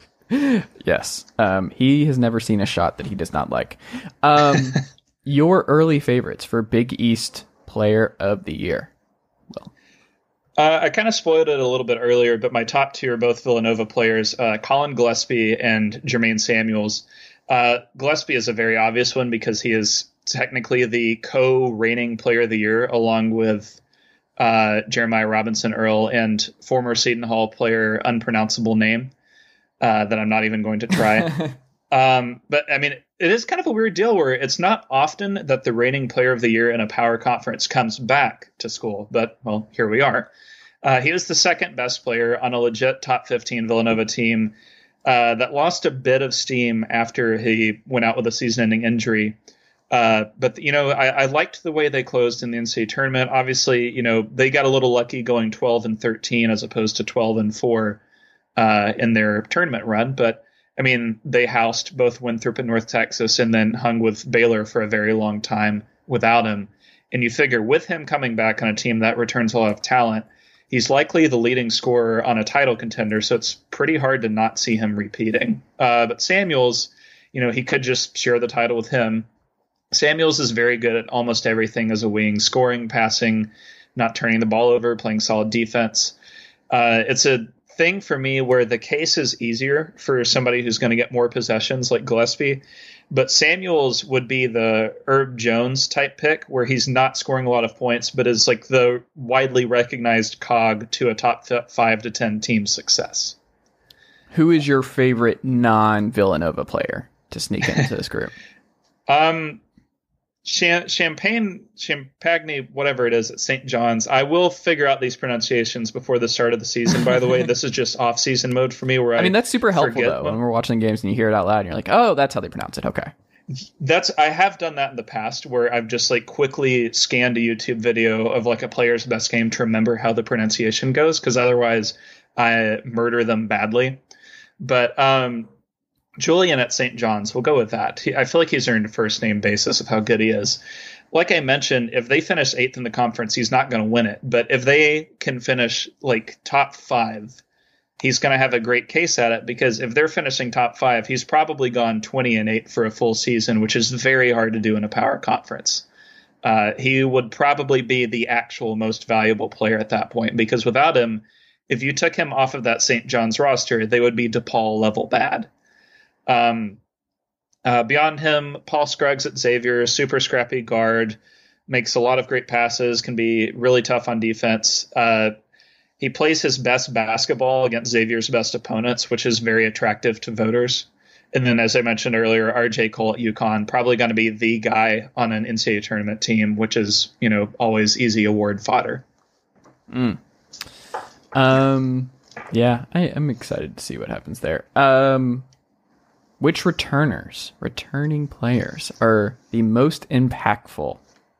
Yes. Um, he has never seen a shot that he does not like. Um, your early favorites for Big East Player of the Year? Well, uh, I kind of spoiled it a little bit earlier, but my top two are both Villanova players, uh, Colin Gillespie and Jermaine Samuels. Uh, Gillespie is a very obvious one because he is technically the co-reigning Player of the Year along with uh, Jeremiah Robinson Earl and former Seton Hall player, unpronounceable name. Uh, that I'm not even going to try. um, but, I mean, it is kind of a weird deal where it's not often that the reigning Player of the Year in a power conference comes back to school. But, well, here we are. Uh, he was the second best player on a legit top fifteen Villanova team uh, that lost a bit of steam after he went out with a season-ending injury. Uh, but, you know, I, I liked the way they closed in the N C double A tournament. Obviously, you know, they got a little lucky going twelve and thirteen as opposed to twelve and four. Uh, in their tournament run. But, I mean, they housed both Winthrop and North Texas and then hung with Baylor for a very long time without him. And you figure with him coming back on a team that returns a lot of talent, he's likely the leading scorer on a title contender, so it's pretty hard to not see him repeating. Uh, but Samuels, you know, he could just share the title with him. Samuels is very good at almost everything as a wing, scoring, passing, not turning the ball over, playing solid defense. Uh, it's a thing for me where the case is easier for somebody who's going to get more possessions like Gillespie, but Samuels would be the Herb Jones type pick where he's not scoring a lot of points, but is like the widely recognized cog to a top five to ten team success. Who is your favorite non-Villanova player to sneak into this group? um, Champagne, Champagne, whatever it is at Saint John's. I will figure out these pronunciations before the start of the season, by the way. This is just off-season mode for me. Where I, I mean, that's super helpful, though, them. when we're watching games and you hear it out loud and you're like, oh, that's how they pronounce it. Okay. That's I have done that in the past where I've just like quickly scanned a YouTube video of like a player's best game to remember how the pronunciation goes, because otherwise I murder them badly. But um Julian at Saint John's, we'll go with that. He, I feel like he's earned a first name basis of how good he is. Like I mentioned, if they finish eighth in the conference, he's not going to win it. But if they can finish like top five, he's going to have a great case at it, because if they're finishing top five, he's probably gone twenty and eight for a full season, which is very hard to do in a power conference. Uh, he would probably be the actual most valuable player at that point, because without him, if you took him off of that Saint John's roster, they would be DePaul level bad. Um, uh, beyond him, Paul Scruggs at Xavier, super scrappy guard, makes a lot of great passes, can be really tough on defense. Uh, he plays his best basketball against Xavier's best opponents, which is very attractive to voters. And then, as I mentioned earlier, R J Cole at UConn, probably going to be the guy on an N C double A tournament team, which is, you know, always easy award fodder. Mm. Um, yeah, I, I'm excited to see what happens there. Um, which returners, returning players, are the most impactful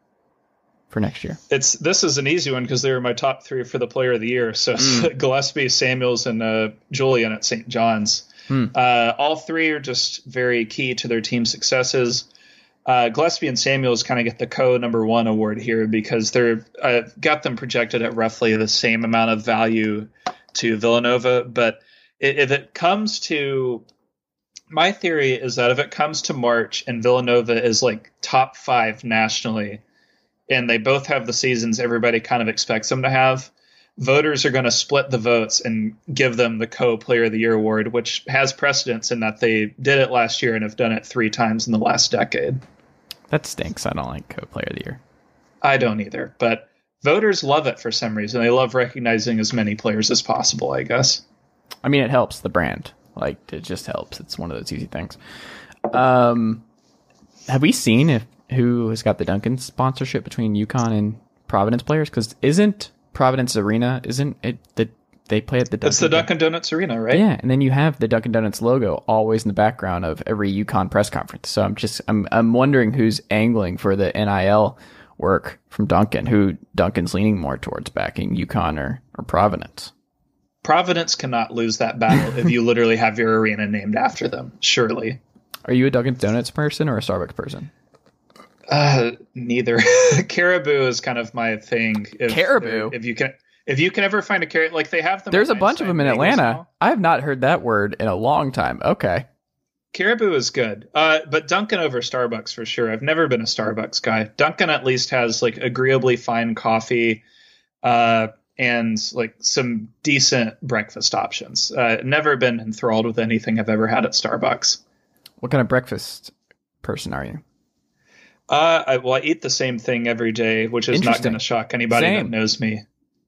for next year? It's this is an easy one because they were my top three for the player of the year. So Mm. Gillespie, Samuels, and uh, Julian at Saint John's. Mm. Uh, all three are just very key to their team successes. Uh, Gillespie and Samuels kind of get the co number one award here because they're uh, got them projected at roughly the same amount of value to Villanova. But if it comes to my theory is that if it comes to March and Villanova is like top five nationally, and they both have the seasons everybody kind of expects them to have, voters are going to split the votes and give them the co-player of the year award, which has precedence in that they did it last year and have done it three times in the last decade. That stinks. I don't like co-player of the year. I don't either, but voters love it for some reason. They love recognizing as many players as possible, I guess. I mean, it helps the brand. Like, it just helps. It's one of those easy things. Um, have we seen if who has got the Duncan sponsorship between UConn and Providence players? Because isn't Providence Arena, isn't it that they play at the Dunkin'? It's the Dunkin' Donuts Arena, right? Yeah, and then you have the Dunkin' Donuts logo always in the background of every UConn press conference. So I'm just I'm I'm wondering who's angling for the N I L work from Dunkin', who Duncan's leaning more towards backing, UConn or, or Providence. Providence cannot lose that battle if you literally have your arena named after them, surely. Are you a Dunkin' Donuts person or a Starbucks person? Uh, neither. Caribou is kind of my thing. If, Caribou? If you can, if you can ever find a caribou, like they have them. There's a at bunch of them in Einstein Bagels Atlanta. now. I have not heard that word in a long time. Okay. Caribou is good, uh, but Dunkin' over Starbucks for sure. I've never been a Starbucks guy. Dunkin' at least has like agreeably fine coffee, uh, and like some decent breakfast options. Uh, never been enthralled with anything I've ever had at Starbucks. What kind of breakfast person are you? Uh, I, well, I eat the same thing every day, which is not Interesting. going to shock anybody Same. that knows me.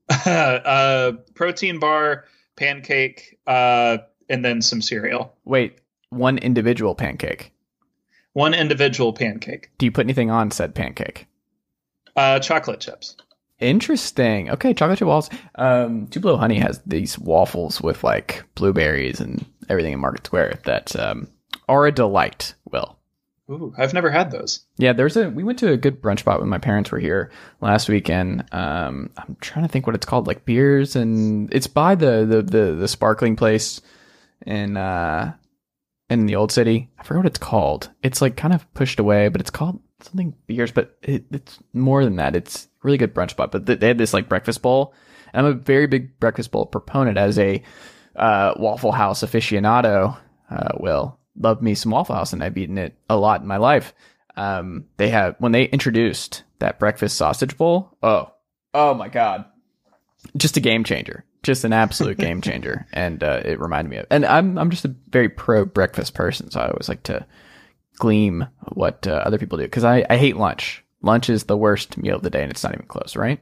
uh, protein bar, pancake, uh, and then some cereal. Wait, one individual pancake. One individual pancake. Do you put anything on said pancake? Uh, chocolate chips. Interesting. Okay, chocolate chip waffles. Um, Tupelo Honey has these waffles with like blueberries and everything in Market Square that um, are a delight, Will. Ooh, I've never had those. Yeah, there's a. We went to a good brunch spot when my parents were here last weekend. Um, I'm trying to think what it's called, like beers, and it's by the the the, the sparkling place in uh in the old city. I forget what it's called. It's like kind of pushed away, but it's called something beers. But it, it's more than that. It's a really good brunch spot. But th- they had this like breakfast bowl, and I'm a very big breakfast bowl proponent as a uh, Waffle House aficionado. Uh, Will. Love me some Waffle House, and I've eaten it a lot in my life. Um, they have when they introduced that breakfast sausage bowl. Oh, oh my God, just a game changer, just an absolute game changer. And uh, it reminded me of. And I'm I'm just a very pro breakfast person, so I always like to gleam what uh, other people do because I I hate lunch. Lunch is the worst meal of the day, and it's not even close, right?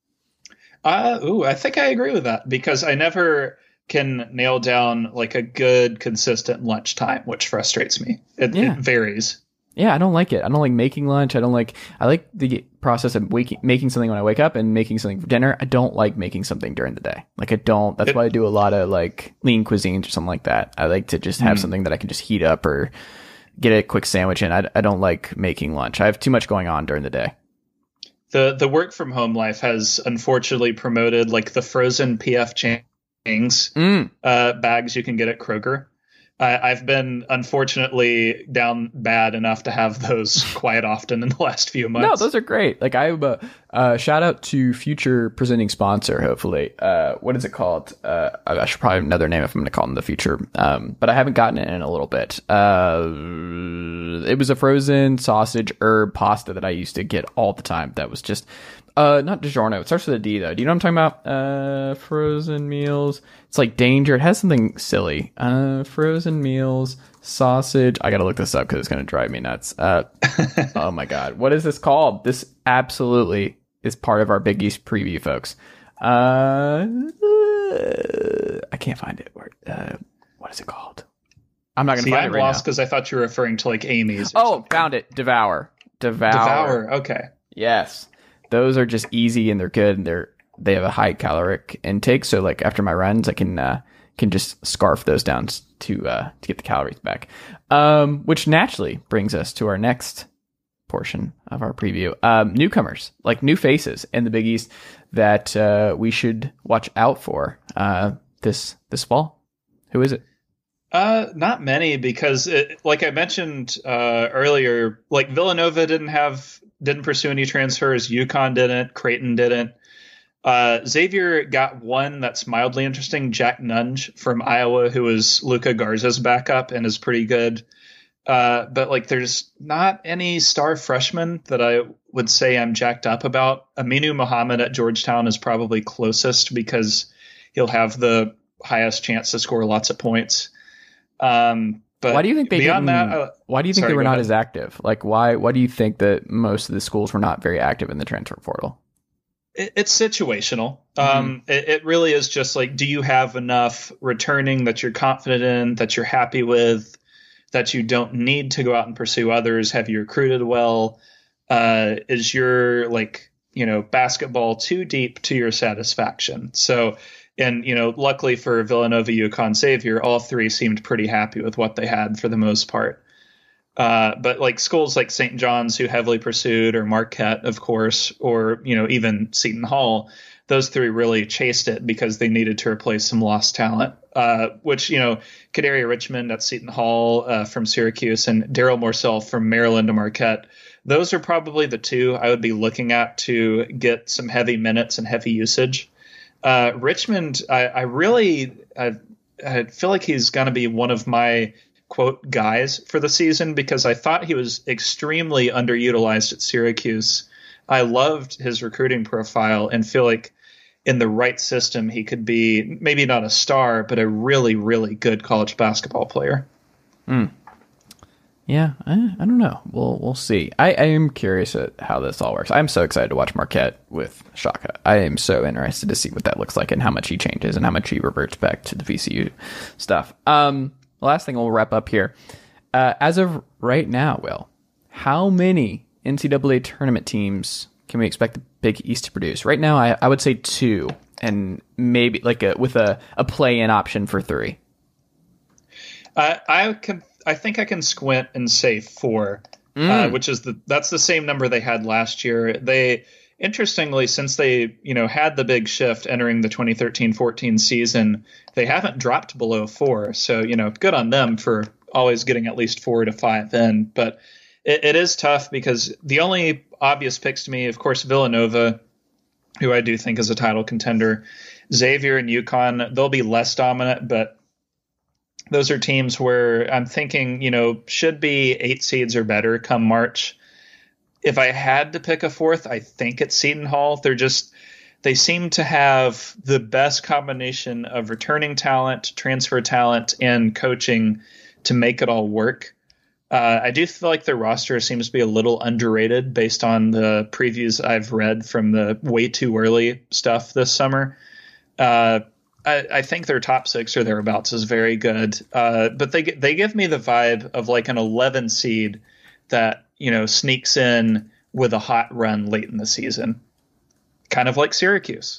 Uh, ooh, I think I agree with that because I never can nail down like a good consistent lunchtime, which frustrates me. It, Yeah. it varies. Yeah, I don't like it. I don't like making lunch. I don't like. I like the process of waking, making something when I wake up and making something for dinner. I don't like making something during the day. Like I don't. That's It- why I do a lot of like lean cuisines or something like that. I like to just have Mm. something that I can just heat up or get a quick sandwich in. I, I don't like making lunch. I have too much going on during the day. The the work from home life has unfortunately promoted like the frozen P F Chang's Mm. uh, bags you can get at Kroger. I, I've been unfortunately down bad enough to have those quite often in the last few months. No, those are great. Like I have a uh, shout out to future presenting sponsor. Hopefully, uh, what is it called? Uh, I I should probably have another name if I'm going to call them the future. Um, but I haven't gotten it in a little bit. Uh, it was a frozen sausage herb pasta that I used to get all the time. That was just uh, not DiGiorno. It starts with a D though. Do you know what I'm talking about? Uh, frozen meals. It's like danger. It has something silly. Uh, frozen meals. Sausage. I gotta look this up because it's gonna drive me nuts. Uh, oh my god, what is this called? This absolutely is part of our Big East preview, folks. Uh, I can't find it. Where- Uh, what is it called? I'm not going to See, find I'm it right lost now. because I thought you were referring to like Amy's. Or Oh, something. found it. Devour. Devour. Devour. Okay. Yes. Those are just easy and they're good and they're they have a high caloric intake. So like after my runs, I can uh, can just scarf those down to uh, to get the calories back. Um, which naturally brings us to our next portion of our preview. Um, newcomers, like new faces in the Big East that uh, we should watch out for uh, this this fall. Who is it? Uh, not many because, it, like I mentioned uh, earlier, like Villanova didn't have didn't pursue any transfers. UConn didn't. Creighton didn't. Uh, Xavier got one that's mildly interesting. Jack Nunge from Iowa, who was Luka Garza's backup and is pretty good. Uh, but like, there's not any star freshmen that I would say I'm jacked up about. Aminu Mohammed at Georgetown is probably closest because he'll have the highest chance to score lots of points. Um, but why do you think they beyond didn't, that? Uh, why do you think sorry, they were go not ahead. as active? Like, why? Why do you think that most of the schools were not very active in the transfer portal? It, it's situational. Mm-hmm. Um, it, it really is just like, do you have enough returning that you're confident in, that you're happy with, that you don't need to go out and pursue others? Have you recruited well? Uh, is your like you know basketball too deep to your satisfaction? So. And, you know, luckily for Villanova, UConn, Xavier, all three seemed pretty happy with what they had for the most part. Uh, but like schools like Saint John's, who heavily pursued, or Marquette, of course, or, you know, even Seton Hall, those three really chased it because they needed to replace some lost talent, uh, which, you know, Kadarius Richmond at Seton Hall uh, from Syracuse and Daryl Morsell from Maryland to Marquette. Those are probably the two I would be looking at to get some heavy minutes and heavy usage. Uh, Richmond, I, I really I, I feel like he's going to be one of my, quote, guys for the season because I thought he was extremely underutilized at Syracuse. I loved his recruiting profile and feel like in the right system he could be maybe not a star, but a really, really good college basketball player. Mm. Yeah, I, I don't know. We'll we'll see. I, I am curious at how this all works. I'm so excited to watch Marquette with Shaka. I am so interested to see what that looks like and how much he changes and how much he reverts back to the V C U stuff. Um, the last thing we'll wrap up here. Uh, as of right now, Will, how many N C double A tournament teams can we expect the Big East to produce? Right now, I, I would say two, and maybe like a with a, a play-in option for three. I I can. I think I can squint and say four, mm. uh, which is the that's the same number they had last year. They interestingly, since they you know had the big shift entering the twenty thirteen fourteen season, they haven't dropped below four. So you know, good on them for always getting at least four to five in. But it, it is tough because the only obvious picks to me, of course, Villanova, who I do think is a title contender, Xavier and UConn. They'll be less dominant, but those are teams where I'm thinking, you know, should be eight seeds or better come March. If I had to pick a fourth, I think it's Seton Hall. They're just, they seem to have the best combination of returning talent, transfer talent, and coaching to make it all work. Uh, I do feel like their roster seems to be a little underrated based on the previews I've read from the way too early stuff this summer. Uh, I, I think their top six or thereabouts is very good, uh, but they they give me the vibe of like an eleven seed that you know sneaks in with a hot run late in the season, kind of like Syracuse.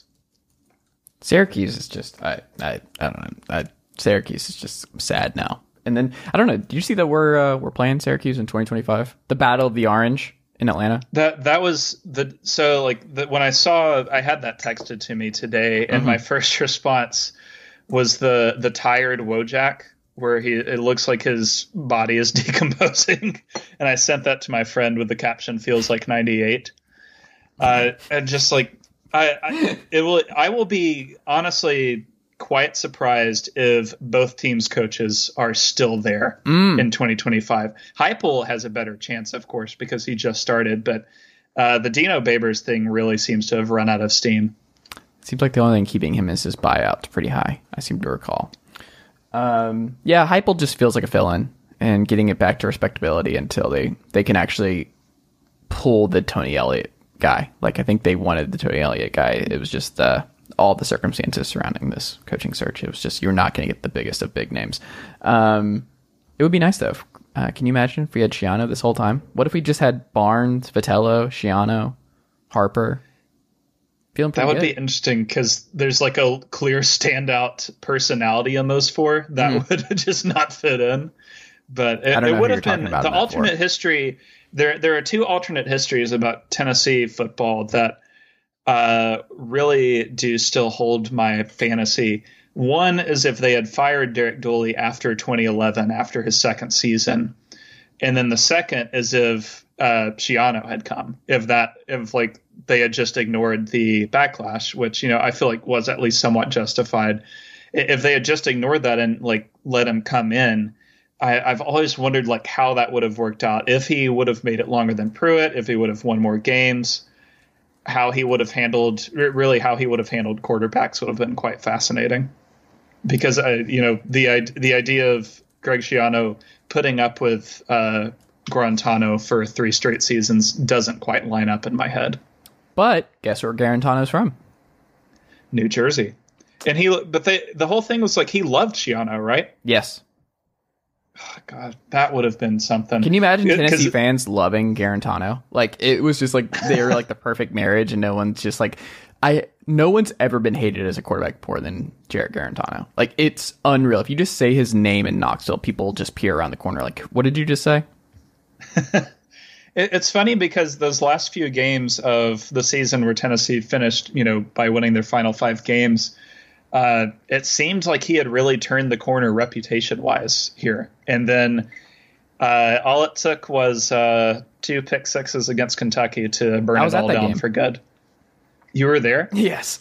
Syracuse is just I I, I don't know. I, Syracuse is just sad now. And then I don't know. Did you see that we're uh, we're playing Syracuse in twenty twenty-five? The Battle of the Orange in Atlanta. That that was the so like the, when I saw I had that texted to me today, and mm-hmm. my first response was the the tired Wojak, where he it looks like his body is decomposing, and I sent that to my friend with the caption "feels like ninety-eight," uh, and just like I, I it will I will be honestly quite surprised if both teams' coaches are still there mm. in twenty twenty-five. Heupel has a better chance, of course, because he just started, but uh, the Dino Babers thing really seems to have run out of steam. Seems like the only thing keeping him is his buyout pretty high, I seem to recall. Um, yeah, Heupel just feels like a fill-in and getting it back to respectability until they, they can actually pull the Tony Elliott guy. Like, I think they wanted the Tony Elliott guy. It was just uh, all the circumstances surrounding this coaching search. It was just, you're not going to get the biggest of big names. Um, It would be nice though. Uh, can you imagine if we had Schiano this whole time? What if we just had Barnes, Vitello, Schiano, Harper? Feeling pretty That would good. be interesting because there's like a clear standout personality in those four that Mm. would just not fit in. But it, I don't know it who would you're have been talking about the in that alternate four. history. There, there are two alternate histories about Tennessee football that uh, really do still hold my fantasy. One is if they had fired Derek Dooley after twenty eleven, after his second season. And then the second is if uh, Schiano had come, if that, if like they had just ignored the backlash, which, you know, I feel like was at least somewhat justified. If they had just ignored that and like let him come in, I, I've always wondered like how that would have worked out. If he would have made it longer than Pruitt, if he would have won more games, how he would have handled, really how he would have handled quarterbacks would have been quite fascinating. Because, I, you know, the the idea of Greg Schiano putting up with uh, Guarantano for three straight seasons doesn't quite line up in my head. But guess where Guarantano's from? New Jersey. And he, but they, the whole thing was like he loved Schiano, right? Yes. Oh, God, that would have been something. Can you imagine Yeah, Tennessee 'cause- fans loving Guarantano? Like, it was just like they were like the perfect marriage, and no one's just like, I. No one's ever been hated as a quarterback more than Jarrett Guarantano. Like, it's unreal. If you just say his name in Knoxville, people just peer around the corner. Like, what did you just say? it, it's funny because those last few games of the season where Tennessee finished, you know, by winning their final five games, uh, it seemed like he had really turned the corner reputation-wise here. And then uh, all it took was uh, two pick sixes against Kentucky to burn I was it at all that down game. for good. You were there? Yes.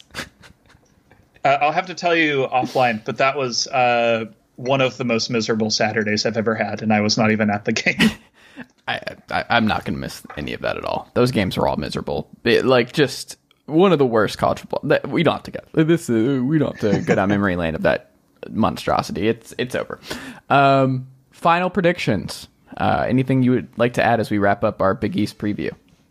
Uh, I'll have to tell you offline, but that was uh, one of the most miserable Saturdays I've ever had, and I was not even at the game. I, I, I'm not going to miss any of that at all. Those games are all miserable. It, like, just one of the worst college football. That, we don't have to go. This uh, we don't have to go down memory lane of that monstrosity. It's it's over. Um, final predictions. Uh, anything you would like to add as we wrap up our Big East preview?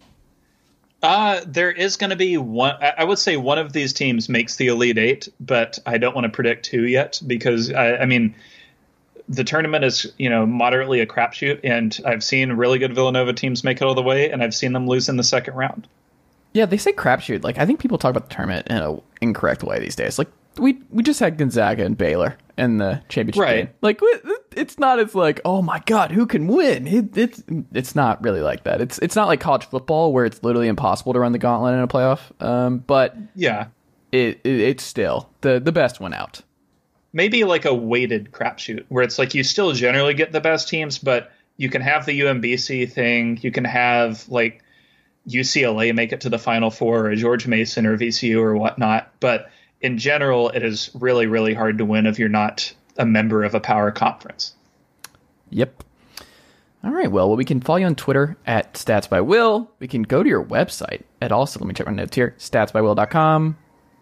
Uh, there is going to be one. I would say one of these teams makes the Elite Eight, but I don't want to predict who yet because I, I mean, the tournament is, you know, moderately a crapshoot, and I've seen really good Villanova teams make it all the way, and I've seen them lose in the second round. Yeah, they say crapshoot. Like, I think people talk about the tournament in an incorrect way these days. Like, we we just had Gonzaga and Baylor in the championship Right. game. Like, it's not as like, oh my god, who can win? It, it's it's not really like that. It's it's not like college football where it's literally impossible to run the gauntlet in a playoff. Um, but Yeah, it, it it's still the the best one out. maybe like a weighted crapshoot where it's like you still generally get the best teams, but you can have the U M B C thing. You can have like U C L A make it to the Final Four, or George Mason or V C U or whatnot. But in general, it is really, really hard to win if you're not a member of a power conference. Yep. All right. Well, well, we can follow you on Twitter at Stats by Will. We can go to your website at also, let me check my notes here, stats by will dot com,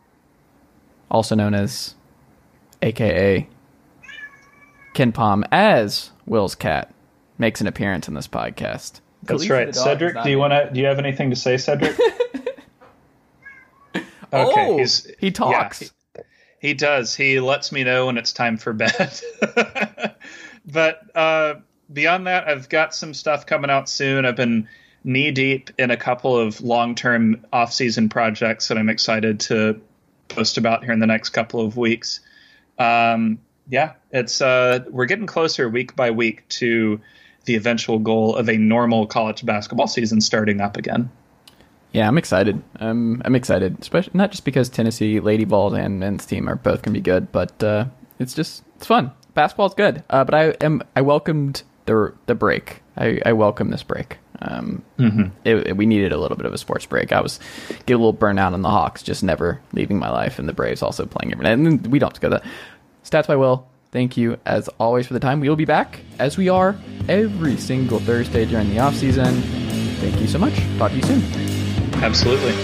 also known as A K A Ken Palm as Will's cat, makes an appearance in this podcast. That's Khaleesi right. the dog Cedric, is not do you me. want to? Do you have anything to say, Cedric? Okay, Oh, he's, he talks. yeah, he, he does. He lets me know when it's time for bed. But uh, beyond that, I've got some stuff coming out soon. I've been knee deep in a couple of long-term off-season projects that I'm excited to post about here in the next couple of weeks. Um, yeah, it's uh, we're getting closer week by week to the eventual goal of a normal college basketball season starting up again. Yeah, I'm excited. Um, I'm excited, especially not just because Tennessee Lady Vols and men's team are both gonna be good, but uh, it's just it's fun. Basketball's good, uh, but I am I welcomed the the break. I, I welcome this break. Um, Mm-hmm. it, it- we needed a little bit of a sports break. I was get a little burnt out on the Hawks, just never leaving my life, and the Braves also playing every night. And then we don't have to go to that. Stats by Will. Thank you as always for the time. We will be back as we are every single Thursday during the off season. Thank you so much. Talk to you soon. Absolutely.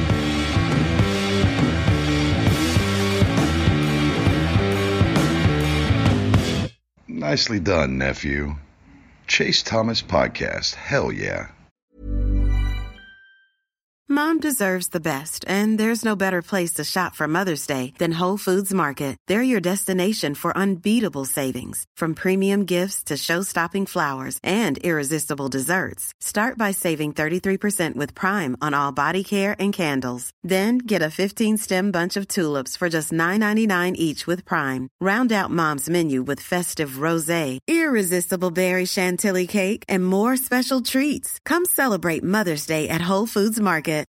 Nicely done, nephew. Chase Thomas Podcast. Hell yeah. mom deserves the best, and there's no better place to shop for Mother's Day than Whole Foods Market. They're your destination for unbeatable savings, from premium gifts to show-stopping flowers and irresistible desserts. Start by saving thirty-three percent with Prime on all body care and candles. Then get a fifteen-stem bunch of tulips for just nine ninety-nine each with Prime. Round out Mom's menu with festive rosé, irresistible berry chantilly cake, and more special treats. Come celebrate Mother's Day at Whole Foods Market.